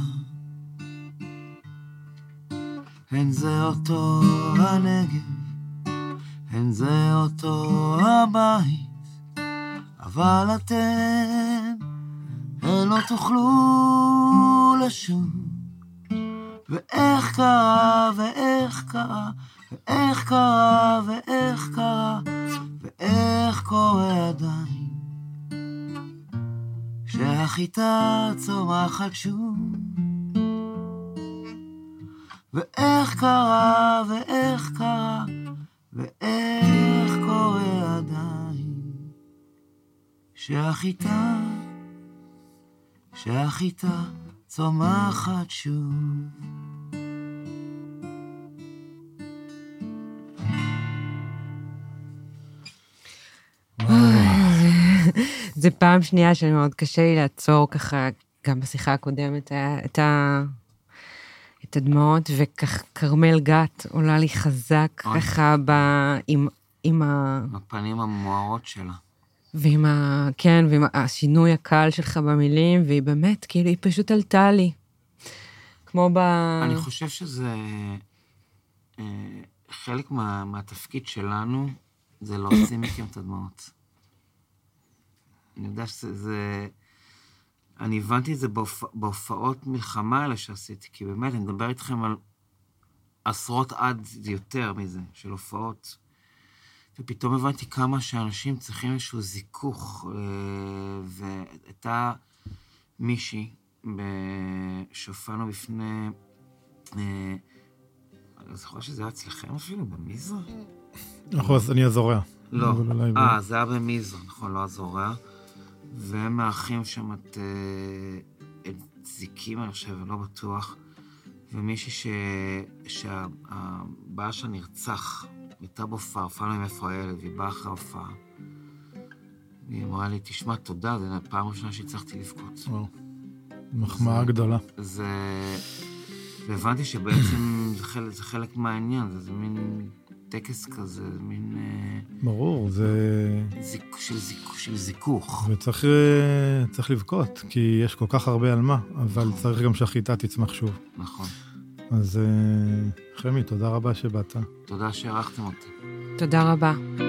הן זה אותו הנגב, הן זה אותו הבית, אבל אתם לא תוכלו לשוב. ואיך קרה, ואיך קרה, ואיך קרה, ואיך קרה, ואיך קורה עדיין, שהחיטה צומחת שוב. ואיך קרה, ואיך קרה, ואיך קורה עדיין, שהחיטה צומחת שוב. זה פעם שנייה שמאוד קשה לי לעצור ככה, גם בשיחה הקודמת, את הדמעות, וכך קרמל גת עולה לי חזק ככה עם הפנים המוארות שלה. ועם ועם השינוי הקל שלך במילים, והיא באמת, כאילו, היא פשוט עלתה לי. כמו אני חושב שזה חלק מהתפקיד שלנו, זה להוציא מכם את הדמעות. אני יודע שזה... אני הבנתי את זה בהופעות מלחמה האלה שעשיתי, כי באמת, אני מדבר איתכם על עשרות עד יותר מזה, של הופעות. ופתאום הבנתי כמה שאנשים צריכים איזשהו זיכוך, והייתה מישהי שהופענו בפני... אני זוכר שזה היה אצלכם אפילו, במזרע? נכון, אני הזורע. לא, זה היה במזרע, נכון, לא הזורע. והם מארחים שם את זיקים, אני חושב, לא בטוח. ומישהי שהבעיה שלה נרצח, הייתה בהופעה, הופענו עם איפה הילד, והיא באה אחרי ההופעה. היא אמרה לי, תשמע, תודה, זו פעם ראשונה שהצלחתי לבכות. מחמאה גדולה. והבנתי שבעצם זה חלק מהעניין, זה מין טקס כזה, זה מין... ברור, זה... של זיכוך. וצריך לבכות, כי יש כל כך הרבה על מה, אבל צריך גם שהחיטה תצמח שוב. נכון. אז חמי, תודה רבה שבאת. תודה שערכתם אותי. תודה רבה.